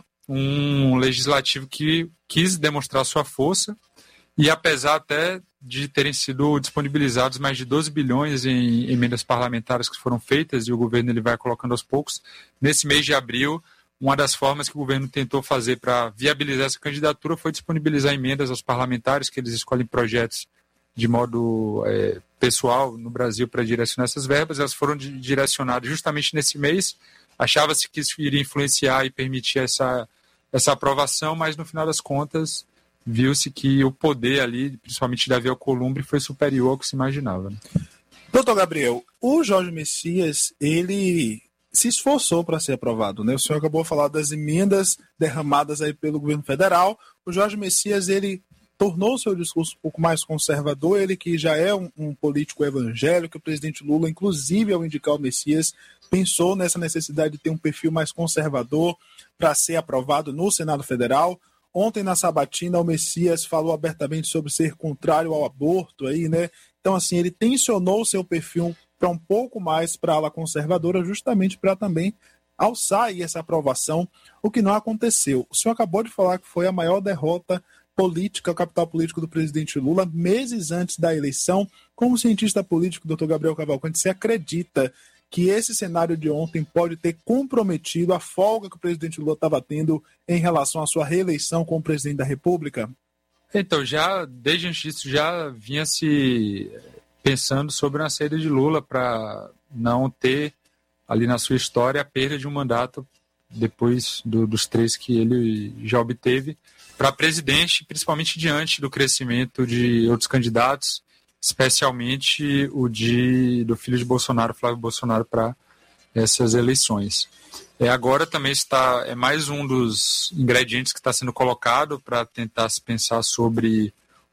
um legislativo que quis demonstrar sua força e apesar até de terem sido disponibilizados mais de doze bilhões em emendas parlamentares que foram feitas e o governo ele vai colocando aos poucos, nesse mês de abril, uma das formas que o governo tentou fazer para viabilizar essa candidatura foi disponibilizar emendas aos parlamentares, que eles escolhem projetos de modo é, pessoal no Brasil para direcionar essas verbas. Elas foram direcionadas justamente nesse mês. Achava-se que isso iria influenciar e permitir essa, essa aprovação, mas no final das contas viu-se que o poder ali, principalmente Davi Alcolumbre, foi superior ao que se imaginava. Né? Doutor Gabriel, o Jorge Messias, ele se esforçou para ser aprovado, né? O senhor acabou de falar das emendas derramadas aí pelo governo federal. O Jorge Messias, ele tornou o seu discurso um pouco mais conservador, ele que já é um, um político evangélico, o presidente Lula, inclusive ao indicar o Messias, pensou nessa necessidade de ter um perfil mais conservador para ser aprovado no Senado Federal. Ontem, na sabatina, o Messias falou abertamente sobre ser contrário ao aborto, aí, né? Então, assim, ele tensionou o seu perfil para um pouco mais para a ala conservadora, justamente para também alçar aí essa aprovação, o que não aconteceu. O senhor acabou de falar que foi a maior derrota política, o capital político do presidente Lula, meses antes da eleição. Como cientista político, doutor Gabriel Cavalcante, você acredita que esse cenário de ontem pode ter comprometido a folga que o presidente Lula estava tendo em relação à sua reeleição como presidente da República? Então, já desde antes disso, já vinha se pensando sobre uma saída de Lula para não ter ali na sua história a perda de um mandato depois do, dos três que ele já obteve para presidente, principalmente diante do crescimento de outros candidatos, especialmente o de, do filho de Bolsonaro, Flávio Bolsonaro, para essas eleições. É, agora também está, é mais um dos ingredientes que está sendo colocado para tentar se pensar sobre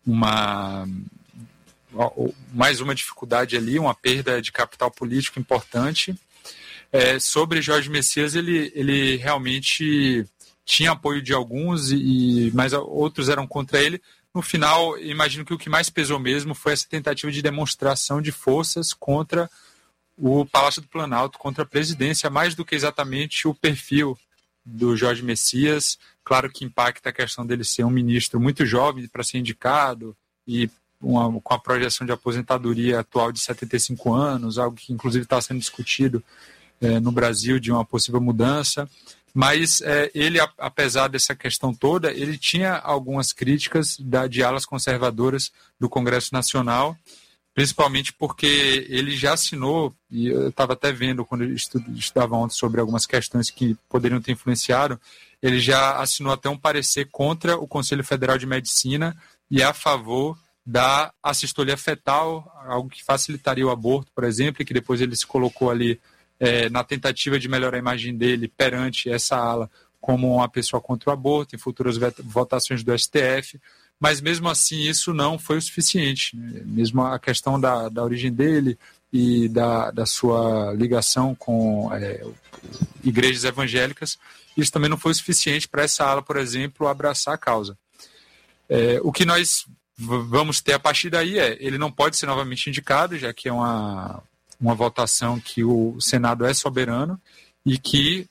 uma, mais uma dificuldade ali, uma perda de capital político importante. É, sobre Jorge Messias, ele, ele realmente tinha apoio de alguns, e, mas outros eram contra ele. No final, imagino que o que mais pesou mesmo foi essa tentativa de demonstração de forças contra o Palácio do Planalto, contra a presidência, mais do que exatamente o perfil do Jorge Messias. Claro que impacta a questão dele ser um ministro muito jovem para ser indicado e uma, com a projeção de aposentadoria atual de setenta e cinco anos, algo que inclusive está sendo discutido é, no Brasil, de uma possível mudança. Mas é, ele, apesar dessa questão toda, ele tinha algumas críticas da, de alas conservadoras do Congresso Nacional, principalmente porque ele já assinou, e eu estava até vendo quando eu estudava ontem sobre algumas questões que poderiam ter influenciado, ele já assinou até um parecer contra o Conselho Federal de Medicina e a favor da assistolia fetal, algo que facilitaria o aborto, por exemplo, e que depois ele se colocou ali É, na tentativa de melhorar a imagem dele perante essa ala como uma pessoa contra o aborto, em futuras votações do S T F, mas mesmo assim isso não foi o suficiente, né? Mesmo a questão da, da origem dele e da, da sua ligação com é, igrejas evangélicas, isso também não foi o suficiente para essa ala, por exemplo, abraçar a causa. É, o que nós vamos ter a partir daí é, ele não pode ser novamente indicado, já que é uma... uma votação que o Senado é soberano, e que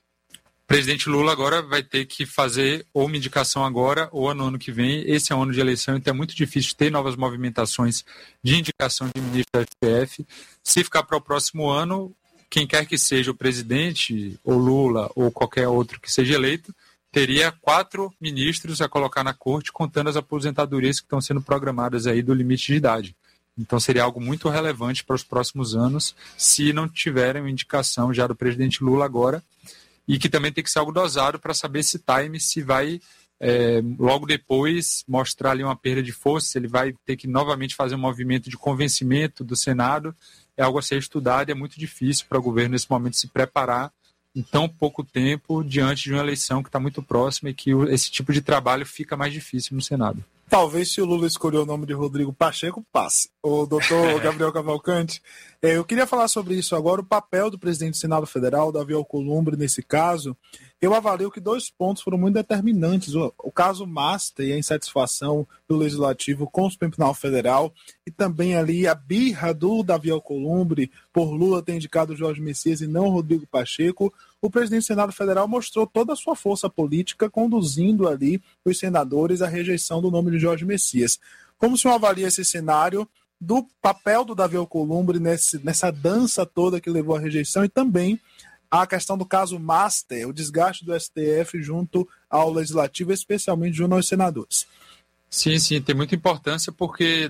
o presidente Lula agora vai ter que fazer ou uma indicação agora ou no ano que vem. Esse é um ano de eleição, então é muito difícil ter novas movimentações de indicação de ministro da S T F. Se ficar para o próximo ano, quem quer que seja o presidente, ou Lula, ou qualquer outro que seja eleito, teria quatro ministros a colocar na corte, contando as aposentadorias que estão sendo programadas aí do limite de idade. Então seria algo muito relevante para os próximos anos, se não tiverem uma indicação já do presidente Lula agora, e que também tem que ser algo dosado para saber esse time, se vai é, logo depois mostrar ali uma perda de força, se ele vai ter que novamente fazer um movimento de convencimento do Senado. É algo a ser estudado e é muito difícil para o governo nesse momento se preparar em tão pouco tempo diante de uma eleição que está muito próxima e que esse tipo de trabalho fica mais difícil no Senado. Talvez se o Lula escolher o nome de Rodrigo Pacheco, passe. O doutor Gabriel Cavalcante, é, eu queria falar sobre isso agora, o papel do presidente do Senado Federal, Davi Alcolumbre, nesse caso. Eu avalio que dois pontos foram muito determinantes. O, o caso Master e a insatisfação do Legislativo com o Supremo Tribunal Federal, e também ali a birra do Davi Alcolumbre por Lula ter indicado Jorge Messias e não Rodrigo Pacheco. O presidente do Senado Federal mostrou toda a sua força política, conduzindo ali os senadores à rejeição do nome de Jorge Messias. Como o senhor avalia esse cenário do papel do Davi Alcolumbre nesse, nessa dança toda que levou à rejeição, e também a questão do caso Master, o desgaste do S T F junto ao Legislativo, especialmente junto aos senadores? Sim, sim, tem muita importância porque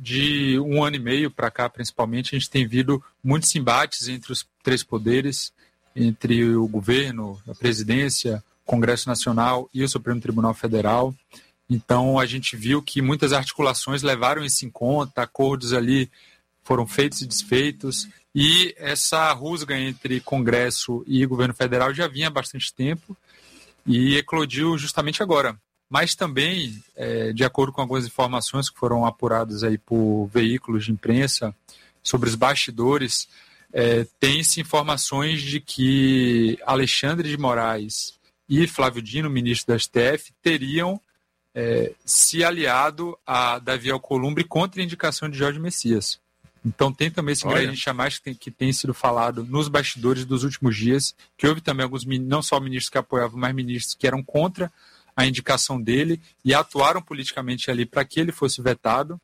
de um ano e meio para cá, principalmente, a gente tem visto muitos embates entre os três poderes, entre o governo, a presidência, o Congresso Nacional e o Supremo Tribunal Federal. Então, a gente viu que muitas articulações levaram isso em conta, acordos ali foram feitos e desfeitos, e essa rusga entre Congresso e governo federal já vinha há bastante tempo e eclodiu justamente agora. Mas também, é, de acordo com algumas informações que foram apuradas aí por veículos de imprensa sobre os bastidores, é, tem-se informações de que Alexandre de Moraes e Flávio Dino, ministro da S T F, teriam é, se aliado a Davi Alcolumbre contra a indicação de Jorge Messias. Então tem também esse ingrediente a mais que tem, que tem sido falado nos bastidores dos últimos dias, que houve também alguns, não só ministros que apoiavam, mas ministros que eram contra a indicação dele e atuaram politicamente ali para que ele fosse vetado.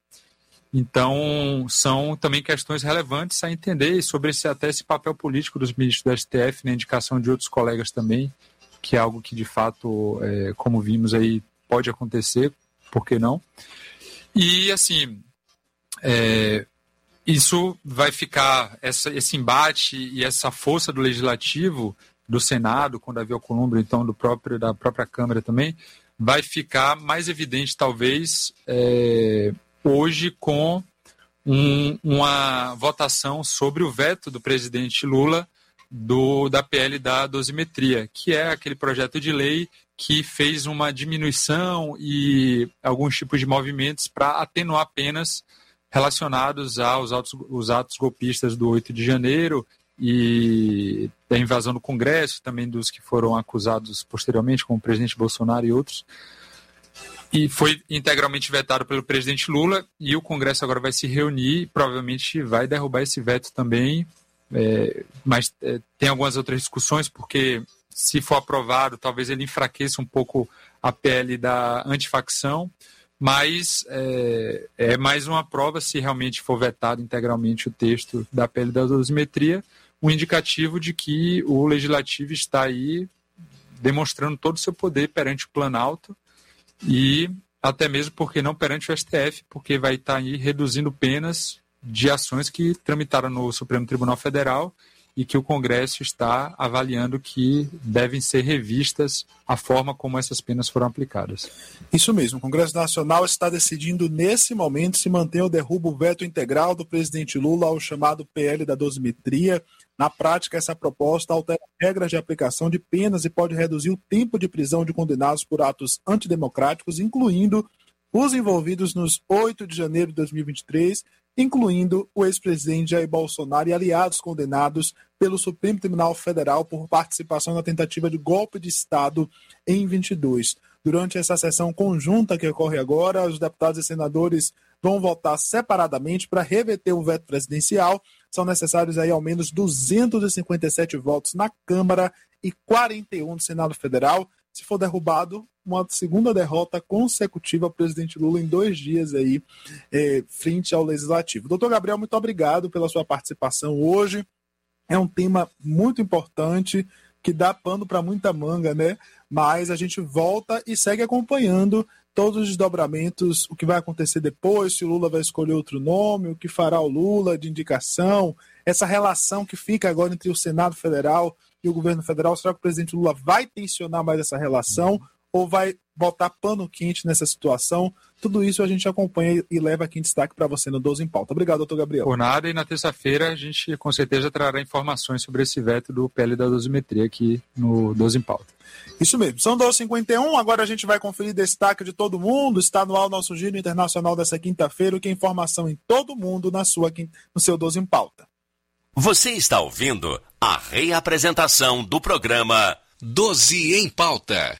Então são também questões relevantes a entender sobre esse, até esse papel político dos ministros da S T F na indicação de outros colegas também, que é algo que de fato, é, como vimos aí, pode acontecer, por que não? E assim, é, isso vai ficar, essa, esse embate e essa força do Legislativo, do Senado, com Davi Alcolumbre, então do próprio, da própria Câmara também, vai ficar mais evidente, talvez, é, hoje com um, uma votação sobre o veto do presidente Lula do, da P L da dosimetria, que é aquele projeto de lei que fez uma diminuição e alguns tipos de movimentos para atenuar penas relacionados aos atos, os atos golpistas do oito de janeiro e da invasão do Congresso, também dos que foram acusados posteriormente, como o presidente Bolsonaro e outros. E foi integralmente vetado pelo presidente Lula, e o Congresso agora vai se reunir e provavelmente vai derrubar esse veto também, é, mas é, tem algumas outras discussões, porque se for aprovado, talvez ele enfraqueça um pouco a P L da antifacção, mas é, é mais uma prova, se realmente for vetado integralmente o texto da P L da dosimetria, um indicativo de que o Legislativo está aí demonstrando todo o seu poder perante o Planalto e até mesmo, porque não, perante o S T F, porque vai estar aí reduzindo penas de ações que tramitaram no Supremo Tribunal Federal e que o Congresso está avaliando que devem ser revistas a forma como essas penas foram aplicadas. Isso mesmo, o Congresso Nacional está decidindo nesse momento se manter ou derruba o veto integral do presidente Lula ao chamado P L da dosimetria. Na prática, essa proposta altera regras de aplicação de penas e pode reduzir o tempo de prisão de condenados por atos antidemocráticos, incluindo os envolvidos nos oito de janeiro de dois mil e vinte e três, incluindo o ex-presidente Jair Bolsonaro e aliados condenados pelo Supremo Tribunal Federal por participação na tentativa de golpe de Estado em vinte e dois. Durante essa sessão conjunta que ocorre agora, os deputados e senadores vão votar separadamente para reverter o veto presidencial, São necessários aí ao menos duzentos e cinquenta e sete votos na Câmara e quarenta e um no Senado Federal. Se for derrubado, uma segunda derrota consecutiva ao presidente Lula em dois dias aí, é, frente ao Legislativo. Doutor Gabriel, muito obrigado pela sua participação hoje. É um tema muito importante, que dá pano para muita manga, né? Mas a gente volta e segue acompanhando todos os desdobramentos, o que vai acontecer depois, se o Lula vai escolher outro nome, o que fará o Lula de indicação, essa relação que fica agora entre o Senado Federal e o governo federal. Será que o presidente Lula vai tensionar mais essa relação ou vai botar pano quente nessa situação? Tudo isso a gente acompanha e leva aqui em destaque para você no doze em Pauta. Obrigado, doutor Gabriel. Por nada, e na terça-feira a gente com certeza trará informações sobre esse veto do P L da dosimetria aqui no doze em Pauta. Isso mesmo, são doze e cinquenta e um, agora a gente vai conferir destaque de todo mundo. Está no ar o nosso giro internacional dessa quinta-feira, o que é informação em todo mundo na sua, no seu doze em Pauta. Você está ouvindo a reapresentação do programa doze em Pauta.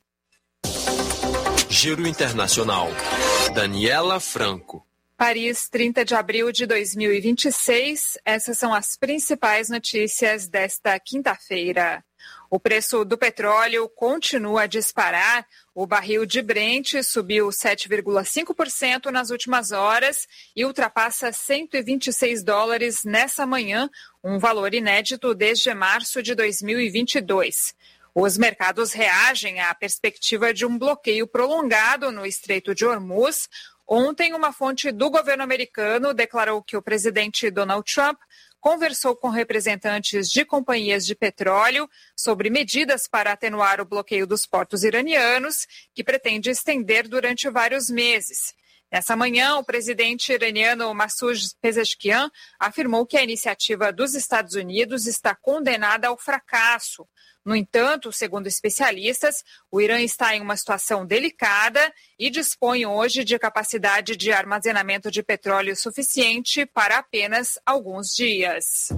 Giro Internacional. Daniela Franco. Paris, trinta de abril de dois mil e vinte e seis. Essas são as principais notícias desta quinta-feira. O preço do petróleo continua a disparar. O barril de Brent subiu sete vírgula cinco por cento nas últimas horas e ultrapassa cento e vinte e seis dólares nessa manhã, um valor inédito desde março de dois mil e vinte e dois. Os mercados reagem à perspectiva de um bloqueio prolongado no Estreito de Hormuz. Ontem, uma fonte do governo americano declarou que o presidente Donald Trump conversou com representantes de companhias de petróleo sobre medidas para atenuar o bloqueio dos portos iranianos, que pretende estender durante vários meses. Nessa manhã, o presidente iraniano Massoud Pezeshkian afirmou que a iniciativa dos Estados Unidos está condenada ao fracasso. No entanto, segundo especialistas, o Irã está em uma situação delicada e dispõe hoje de capacidade de armazenamento de petróleo suficiente para apenas alguns dias.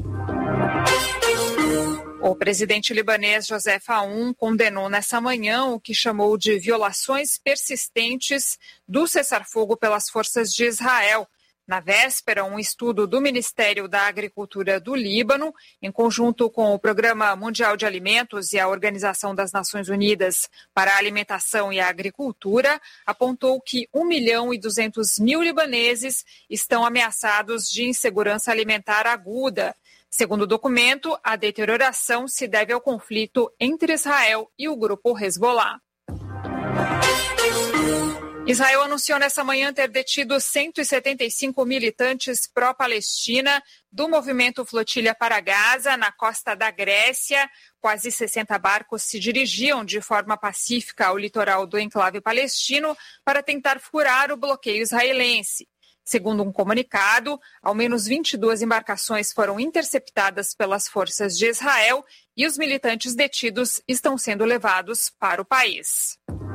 O presidente libanês Joseph Aoun condenou nessa manhã o que chamou de violações persistentes do cessar-fogo pelas forças de Israel. Na véspera, um estudo do Ministério da Agricultura do Líbano, em conjunto com o Programa Mundial de Alimentos e a Organização das Nações Unidas para a Alimentação e a Agricultura, apontou que um milhão e duzentos mil libaneses estão ameaçados de insegurança alimentar aguda. Segundo o documento, a deterioração se deve ao conflito entre Israel e o grupo Hezbollah. Israel anunciou nessa manhã ter detido cento e setenta e cinco militantes pró-Palestina do movimento Flotilha para Gaza, na costa da Grécia. Quase sessenta barcos se dirigiam de forma pacífica ao litoral do enclave palestino para tentar furar o bloqueio israelense. Segundo um comunicado, ao menos vinte e duas embarcações foram interceptadas pelas forças de Israel e os militantes detidos estão sendo levados para o país.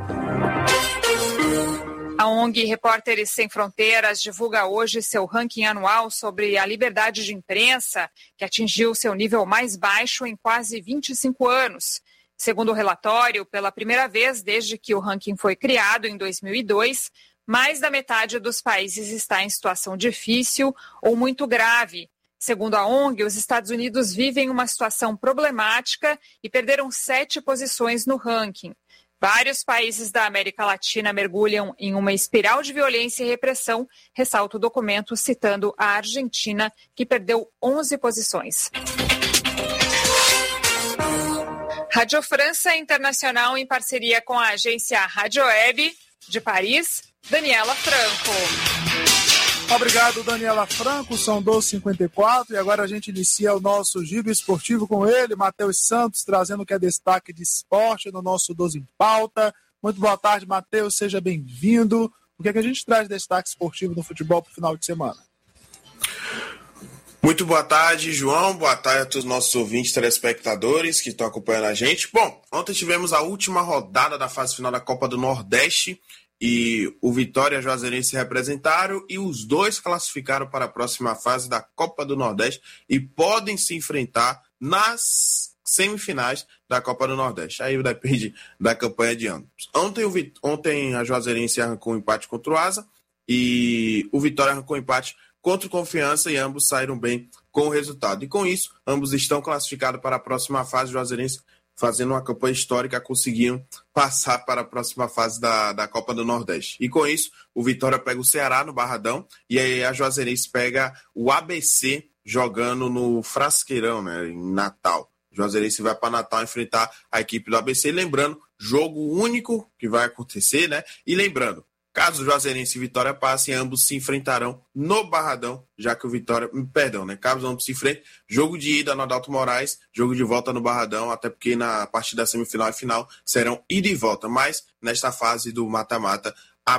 A O N G Repórteres Sem Fronteiras divulga hoje seu ranking anual sobre a liberdade de imprensa, que atingiu seu nível mais baixo em quase vinte e cinco anos. Segundo o relatório, pela primeira vez desde que o ranking foi criado em dois mil e dois, mais da metade dos países está em situação difícil ou muito grave. Segundo a O N G, os Estados Unidos vivem uma situação problemática e perderam sete posições no ranking. Vários países da América Latina mergulham em uma espiral de violência e repressão, ressalta o documento citando a Argentina, que perdeu onze posições. Rádio França Internacional, em parceria com a agência Rádio Web de Paris, Daniela Franco. Obrigado, Daniela Franco. São doze e cinquenta e quatro e agora a gente inicia o nosso giro esportivo com ele, Matheus Santos, trazendo o que é destaque de esporte no nosso doze em Pauta. Muito boa tarde, Matheus, seja bem-vindo. O que é que a gente traz de destaque esportivo no futebol para o final de semana? Muito boa tarde, João. Boa tarde a todos os nossos ouvintes, telespectadores que estão acompanhando a gente. Bom, ontem tivemos a última rodada da fase final da Copa do Nordeste, e o Vitória e a Juazeirense se representaram e os dois classificaram para a próxima fase da Copa do Nordeste e podem se enfrentar nas semifinais da Copa do Nordeste. Aí depende da campanha de ambos. Ontem, o Vit... Ontem a Juazeirense arrancou um empate contra o Asa e o Vitória arrancou um empate contra o Confiança e ambos saíram bem com o resultado. E com isso, ambos estão classificados para a próxima fase. Juazeirense fazendo uma campanha histórica, conseguiram passar para a próxima fase da, da Copa do Nordeste. E com isso, o Vitória pega o Ceará no Barradão e aí a Juazeirense pega o A B C jogando no Frasqueirão, né, em Natal. O Juazeirense vai para Natal enfrentar a equipe do A B C. E lembrando, jogo único que vai acontecer, né? E lembrando, caso o Juazeirense e Vitória passem, ambos se enfrentarão no Barradão, já que o Vitória... Perdão, né? Caso ambos se enfrentem, jogo de ida no Adalto Moraes, jogo de volta no Barradão, até porque na partida da semifinal e final serão ida e volta. Mas, nesta fase do mata-mata,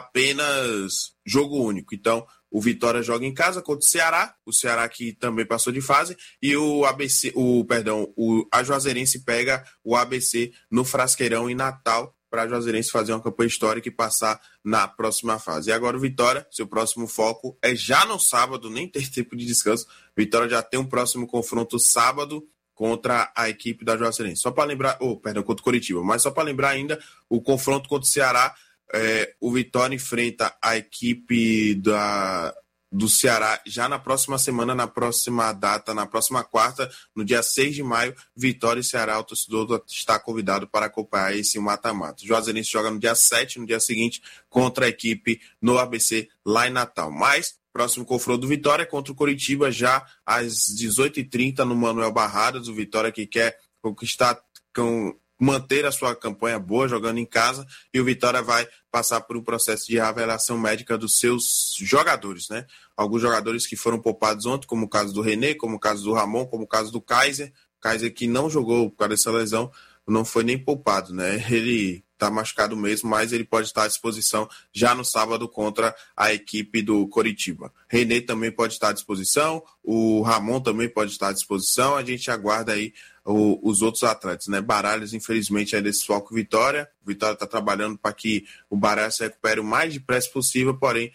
apenas jogo único. Então, o Vitória joga em casa contra o Ceará, o Ceará que também passou de fase, e o A B C, o, perdão, o, a Juazeirense pega o A B C no Frasqueirão em Natal, para a Juazeirense fazer uma campanha histórica e passar na próxima fase. E agora o Vitória, seu próximo foco é já no sábado, nem ter tempo de descanso. Vitória já tem um próximo confronto sábado contra a equipe da Juazeirense. Só para lembrar, oh, perdão, contra o Coritiba, mas só para lembrar ainda, o confronto contra o Ceará, é, o Vitória enfrenta a equipe da... do Ceará já na próxima semana, na próxima data, na próxima quarta, no dia seis de maio, Vitória e Ceará, o torcedor está convidado para acompanhar esse mata-mata. O Juazeirense joga no dia sete, no dia seguinte, contra a equipe no A B C, lá em Natal. Mas, próximo confronto do Vitória é contra o Coritiba, já às dezoito e trinta, no Manuel Barradas, o Vitória que quer conquistar, com, manter a sua campanha boa, jogando em casa, e o Vitória vai passar por um processo de avaliação médica dos seus jogadores, né? Alguns jogadores que foram poupados ontem, como o caso do René, como o caso do Ramon, como o caso do Kaiser. Kaiser que não jogou por causa dessa lesão, não foi nem poupado, né? Ele está machucado mesmo, mas ele pode estar à disposição já no sábado contra a equipe do Coritiba. René também pode estar à disposição, o Ramon também pode estar à disposição, a gente aguarda aí o, os outros atletas, né? Baralhas, infelizmente, é desse foco Vitória. Vitória está trabalhando para que o Baralhas se recupere o mais depressa possível, porém,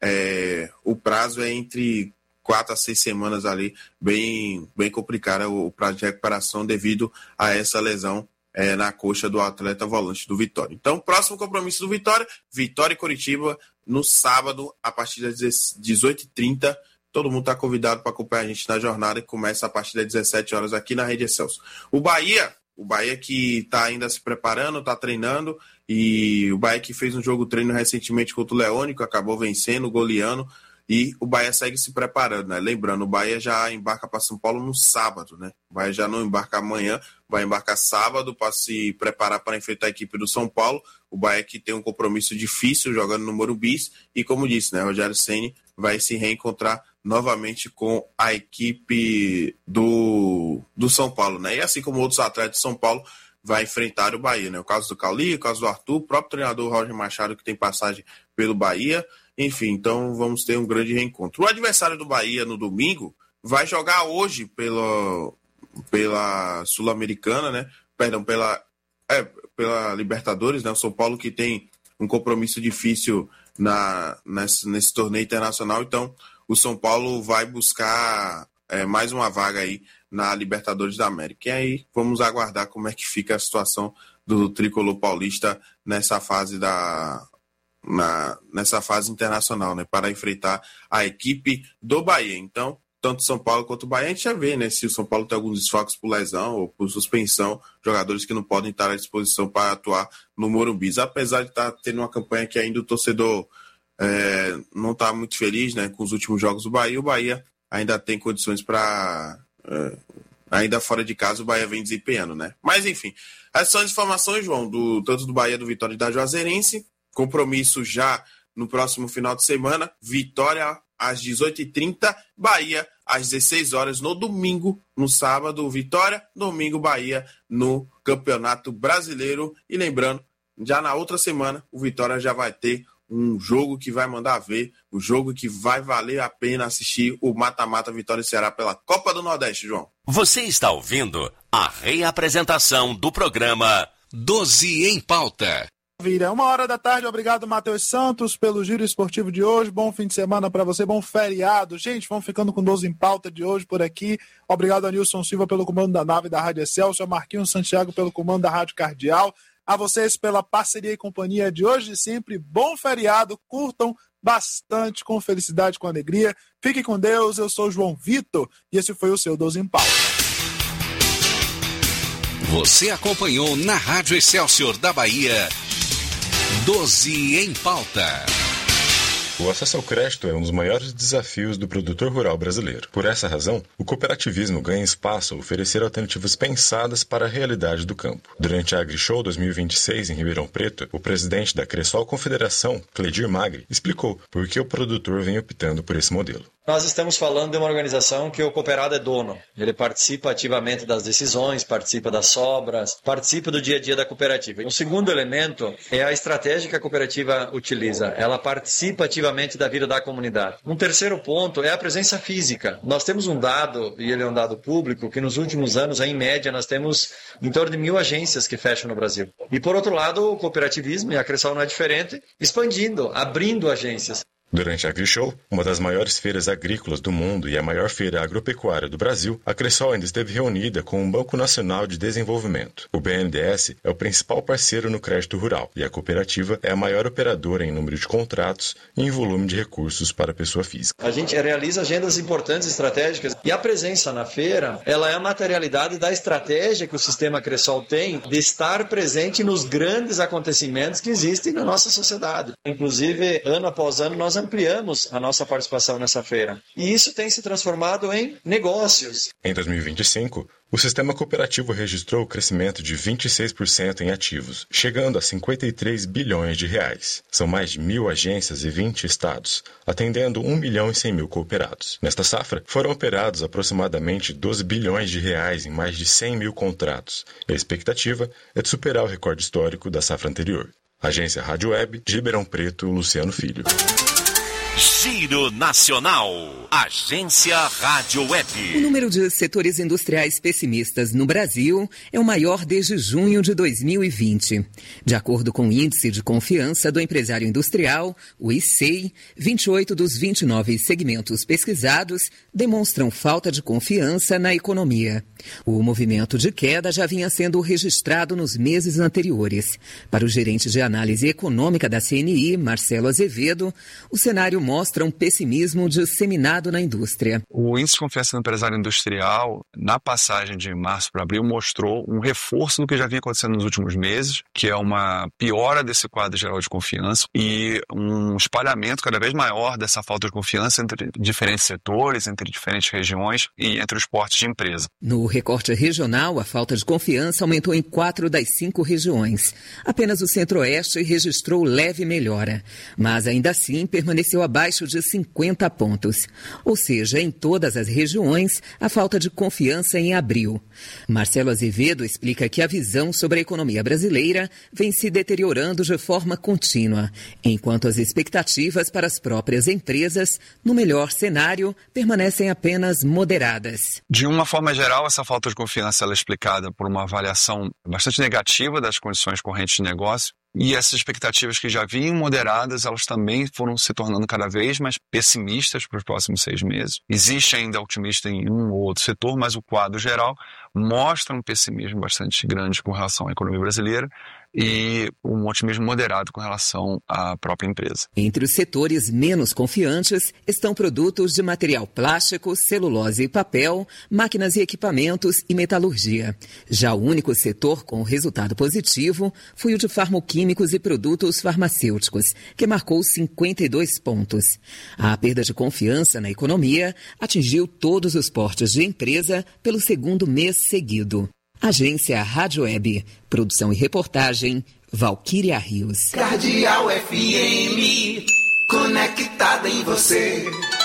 é, o prazo é entre quatro a seis semanas ali, bem, bem complicado o prazo de recuperação devido a essa lesão é, na coxa do atleta volante do Vitória. Então, próximo compromisso do Vitória, Vitória e Coritiba, no sábado, a partir das dezoito e trinta. Todo mundo está convidado para acompanhar a gente na jornada que começa a partir das dezessete horas aqui na Rede Excelsior. O Bahia, o Bahia que está ainda se preparando, está treinando, e o Bahia que fez um jogo treino recentemente contra o Leônico, acabou vencendo, goleando, e o Bahia segue se preparando, né? Lembrando, o Bahia já embarca para São Paulo no sábado, né? O Bahia já não embarca amanhã, vai embarcar sábado para se preparar para enfrentar a equipe do São Paulo. O Bahia que tem um compromisso difícil jogando no Morumbi, e como disse, né? Rogério Ceni vai se reencontrar novamente com a equipe do, do São Paulo, né? E assim como outros atletas de São Paulo, vai enfrentar o Bahia, né? O caso do Cauli, o caso do Arthur, o próprio treinador Roger Machado, que tem passagem pelo Bahia. Enfim, então vamos ter um grande reencontro. O adversário do Bahia no domingo vai jogar hoje pela, pela Sul-Americana, né? Perdão, pela, é, pela Libertadores, né? O São Paulo que tem um compromisso difícil na, nesse, nesse torneio internacional, então o São Paulo vai buscar é, mais uma vaga aí na Libertadores da América. E aí vamos aguardar como é que fica a situação do tricolor paulista nessa fase da na, nessa fase internacional, né, para enfrentar a equipe do Bahia. Então, tanto São Paulo quanto o Bahia, a gente já vê, né, se o São Paulo tem alguns desfalques por lesão ou por suspensão, jogadores que não podem estar à disposição para atuar no Morumbi. Apesar de estar tendo uma campanha que ainda o torcedor é, não está muito feliz, né, com os últimos jogos do Bahia, o Bahia ainda tem condições para... É, ainda fora de casa o Bahia vem desempenhando, né? Mas enfim, essas são as informações, João, do, tanto do Bahia, do Vitória e da Juazeirense. Compromisso já no próximo final de semana, Vitória às dezoito e trinta, Bahia às dezesseis horas no domingo, no sábado, Vitória, domingo, Bahia no Campeonato Brasileiro. E lembrando, já na outra semana, o Vitória já vai ter um jogo que vai mandar ver, um jogo que vai valer a pena assistir, o mata-mata Vitória e Ceará pela Copa do Nordeste, João. Você está ouvindo a reapresentação do programa doze em Pauta. Vira uma hora da tarde, obrigado Matheus Santos pelo giro esportivo de hoje, bom fim de semana para você, bom feriado, gente, vamos ficando com doze em Pauta de hoje por aqui, obrigado a Nilson Silva pelo comando da nave da Rádio Excelsior, Marquinhos Santiago pelo comando da Rádio Cardial, a vocês pela parceria e companhia de hoje e sempre, bom feriado, curtam, bastante, com felicidade, com alegria. Fique com Deus, eu sou João Vitor e esse foi o seu doze em Pauta. Você acompanhou na Rádio Excelsior da Bahia, doze em Pauta. O acesso ao crédito é um dos maiores desafios do produtor rural brasileiro. Por essa razão, o cooperativismo ganha espaço ao oferecer alternativas pensadas para a realidade do campo. Durante a AgriShow dois mil e vinte e seis em Ribeirão Preto, o presidente da Cressol Confederação, Cledir Magri, explicou por que o produtor vem optando por esse modelo. Nós estamos falando de uma organização que o cooperado é dono. Ele participa ativamente das decisões, participa das sobras, participa do dia a dia da cooperativa. O segundo elemento é a estratégia que a cooperativa utiliza. Ela participa ativamente da vida da comunidade. Um terceiro ponto é a presença física. Nós temos um dado, e ele é um dado público, que nos últimos anos, em média, nós temos em torno de mil agências que fecham no Brasil. E por outro lado, o cooperativismo, e a Cressol não é diferente, expandindo, abrindo agências. Durante a AgriShow, uma das maiores feiras agrícolas do mundo e a maior feira agropecuária do Brasil, a Cressol ainda esteve reunida com o Banco Nacional de Desenvolvimento. O B N D E S é o principal parceiro no crédito rural e a cooperativa é a maior operadora em número de contratos e em volume de recursos para a pessoa física. A gente realiza agendas importantes e estratégicas e a presença na feira, ela é a materialidade da estratégia que o sistema Cressol tem de estar presente nos grandes acontecimentos que existem na nossa sociedade. Inclusive, ano após ano, nós ampliamos a nossa participação nessa feira. E isso tem se transformado em negócios. Em dois mil e vinte e cinco, o sistema cooperativo registrou o crescimento de vinte e seis por cento em ativos, chegando a cinquenta e três bilhões de reais. São mais de mil agências e vinte estados, atendendo um milhão e cem mil cooperados. Nesta safra, foram operados aproximadamente doze bilhões de reais em mais de cem mil contratos. E a expectativa é de superar o recorde histórico da safra anterior. Agência Rádio Web, de Ribeirão Preto, Luciano Filho. Giro Nacional. Agência Rádio Web. O número de setores industriais pessimistas no Brasil é o maior desde junho de dois mil e vinte. De acordo com o Índice de Confiança do Empresário Industrial, o I C E I, vinte e oito dos vinte e nove segmentos pesquisados demonstram falta de confiança na economia. O movimento de queda já vinha sendo registrado nos meses anteriores. Para o gerente de análise econômica da C N I, Marcelo Azevedo, o cenário mostra um pessimismo disseminado na indústria. O índice de confiança do empresário industrial, na passagem de março para abril, mostrou um reforço do que já vinha acontecendo nos últimos meses, que é uma piora desse quadro geral de confiança e um espalhamento cada vez maior dessa falta de confiança entre diferentes setores, entre diferentes regiões e entre os portes de empresa. No recorte regional, a falta de confiança aumentou em quatro das cinco regiões. Apenas o Centro-Oeste registrou leve melhora, mas ainda assim permaneceu abaixo de cinquenta pontos. Ou seja, em todas as regiões, a falta de confiança em abril. Marcelo Azevedo explica que a visão sobre a economia brasileira vem se deteriorando de forma contínua, enquanto as expectativas para as próprias empresas, no melhor cenário, permanecem apenas moderadas. De uma forma geral, essa falta de confiança ela é explicada por uma avaliação bastante negativa das condições correntes de negócio. E essas expectativas que já vinham moderadas, elas também foram se tornando cada vez mais pessimistas para os próximos seis meses. Existe ainda otimista em um ou outro setor, mas o quadro geral mostra um pessimismo bastante grande com relação à economia brasileira e um otimismo moderado com relação à própria empresa. Entre os setores menos confiantes estão produtos de material plástico, celulose e papel, máquinas e equipamentos e metalurgia. Já o único setor com resultado positivo foi o de farmoquímicos e produtos farmacêuticos, que marcou cinquenta e dois pontos. A perda de confiança na economia atingiu todos os portes de empresa pelo segundo mês seguido. Agência Rádio Web. Produção e reportagem, Valquíria Rios. Cardeal F M, conectada em você.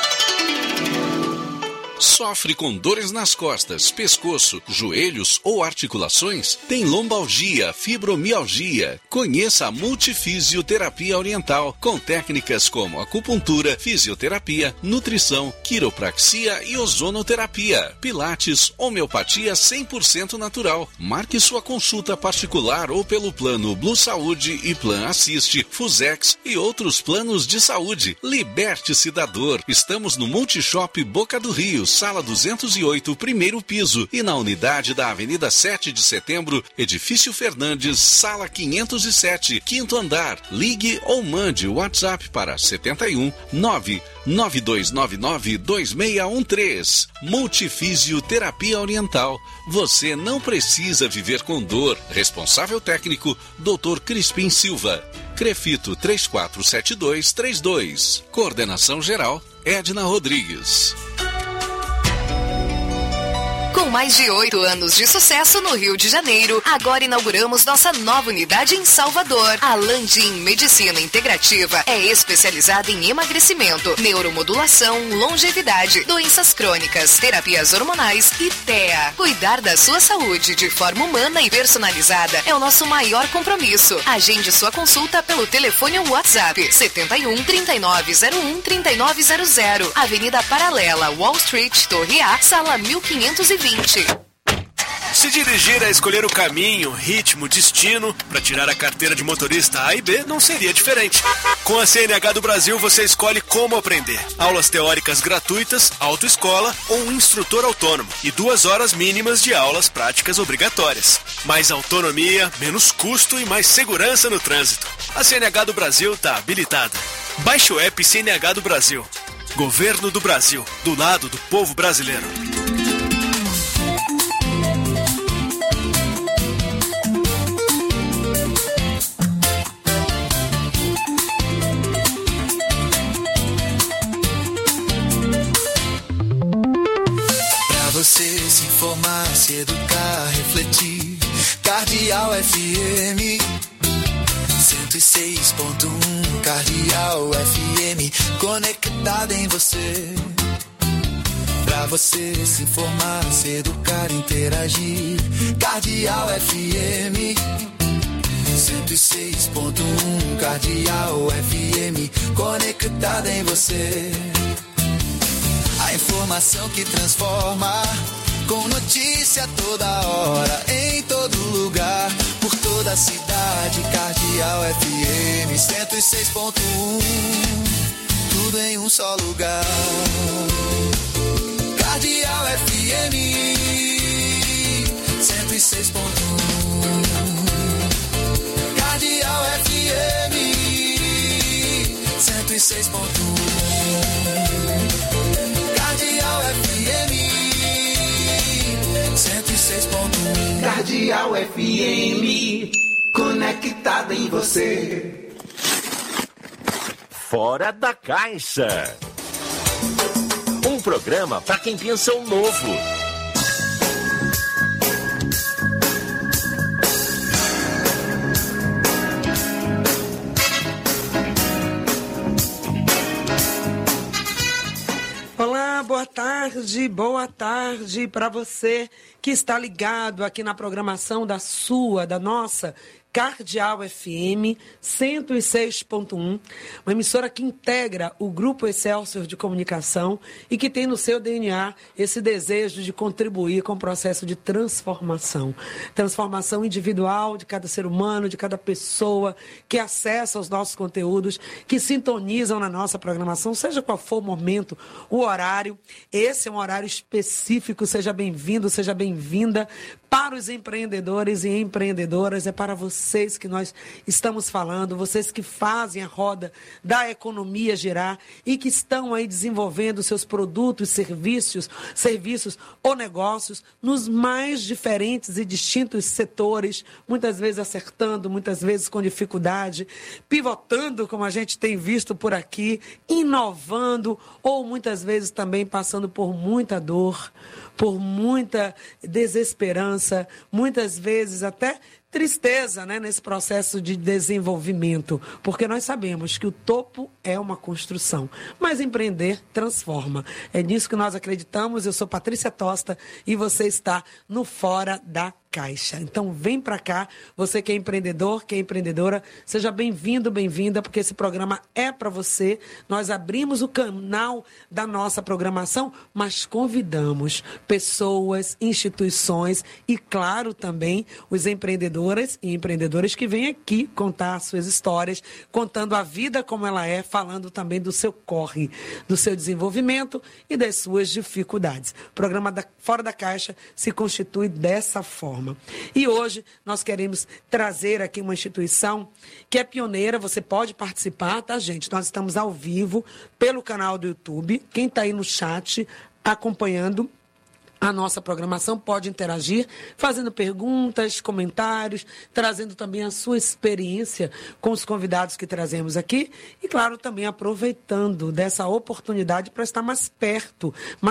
Sofre com dores nas costas, pescoço, joelhos ou articulações? Tem lombalgia, fibromialgia? Conheça a Multifisioterapia Oriental, com técnicas como acupuntura, fisioterapia, nutrição, quiropraxia e ozonoterapia, pilates, homeopatia cem por cento natural. Marque sua consulta particular ou pelo plano Blue Saúde e Plan Assist, Fusex e outros planos de saúde. Liberte-se da dor. Estamos no Multishop Boca do Rio. Edifício Sala duzentos e oito, primeiro piso. E na unidade da Avenida sete de Setembro, Edifício Fernandes, Sala quinhentos e sete, quinto andar. Ligue ou mande o WhatsApp para setenta e um, nove nove dois nove nove, dois seis um três. Multifisioterapia Oriental. Você não precisa viver com dor. Responsável técnico, doutor Crispim Silva. Crefito três quatro sete dois três dois. Coordenação geral, Edna Rodrigues. Com mais de oito anos de sucesso no Rio de Janeiro, agora inauguramos nossa nova unidade em Salvador. A Landim Medicina Integrativa é especializada em emagrecimento, neuromodulação, longevidade, doenças crônicas, terapias hormonais e T E A. Cuidar da sua saúde de forma humana e personalizada é o nosso maior compromisso. Agende sua consulta pelo telefone ou WhatsApp setenta e um, trinta e nove zero um, trinta e nove zero zero. Avenida Paralela, Wall Street, Torre A, sala mil quinhentos e vinte. Se dirigir é escolher o caminho, ritmo, destino para tirar a carteira de motorista A e B não seria diferente. Com a C N H do Brasil você escolhe como aprender. Aulas teóricas gratuitas, autoescola ou um instrutor autônomo e duas horas mínimas de aulas práticas obrigatórias. Mais autonomia, menos custo e mais segurança no trânsito. A C N H do Brasil está habilitada. Baixe o app C N H do Brasil. Governo do Brasil, do lado do povo brasileiro. Você se informar, se educar, refletir. Cardeal F M cento e seis ponto um. Cardeal F M conectada em você. Pra você se informar, se educar, interagir. Cardeal F M cento e seis ponto um. Cardeal F M conectada em você. A informação que transforma, com notícia toda hora, em todo lugar, por toda a cidade. Cardeal F M cento e seis ponto um, tudo em um só lugar. Cardeal F M cento e seis ponto um. Cardeal F M cento e seis ponto um. Cardeal F M cento e seis ponto um. Cardeal F M conectada em você. Fora da Caixa. Um programa para quem pensa o novo. Olá, boa tarde, boa tarde para você que está ligado aqui na programação da sua, da nossa Cardeal F M cento e seis ponto um, uma emissora que integra o Grupo Excelsior de Comunicação e que tem no seu D N A esse desejo de contribuir com o processo de transformação. Transformação individual de cada ser humano, de cada pessoa que acessa os nossos conteúdos, que sintonizam na nossa programação, seja qual for o momento, o horário. Esse é um horário específico, seja bem-vindo, seja bem-vinda. Para os empreendedores e empreendedoras, é para vocês que nós estamos falando, vocês que fazem a roda da economia girar e que estão aí desenvolvendo seus produtos, serviços, serviços ou negócios nos mais diferentes e distintos setores, muitas vezes acertando, muitas vezes com dificuldade, pivotando, como a gente tem visto por aqui, inovando ou muitas vezes também passando por muita dor, por muita desesperança, muitas vezes até tristeza, né, nesse processo de desenvolvimento, porque nós sabemos que o topo é uma construção, mas empreender transforma. É nisso que nós acreditamos. Eu sou Patrícia Tosta e você está no Fora da Caixa. Então vem para cá, você que é empreendedor, que é empreendedora, seja bem-vindo, bem-vinda, porque esse programa é para você. Nós abrimos o canal da nossa programação, mas convidamos pessoas, instituições e, claro, também os empreendedores empreendedoras e empreendedores que vêm aqui contar suas histórias, contando a vida como ela é, falando também do seu corre, do seu desenvolvimento e das suas dificuldades. O programa da Fora da Caixa se constitui dessa forma. E hoje nós queremos trazer aqui uma instituição que é pioneira, você pode participar, tá, gente? Nós estamos ao vivo pelo canal do YouTube. Quem está aí no chat acompanhando a nossa programação pode interagir, fazendo perguntas, comentários, trazendo também a sua experiência com os convidados que trazemos aqui e, claro, também aproveitando dessa oportunidade para estar mais perto,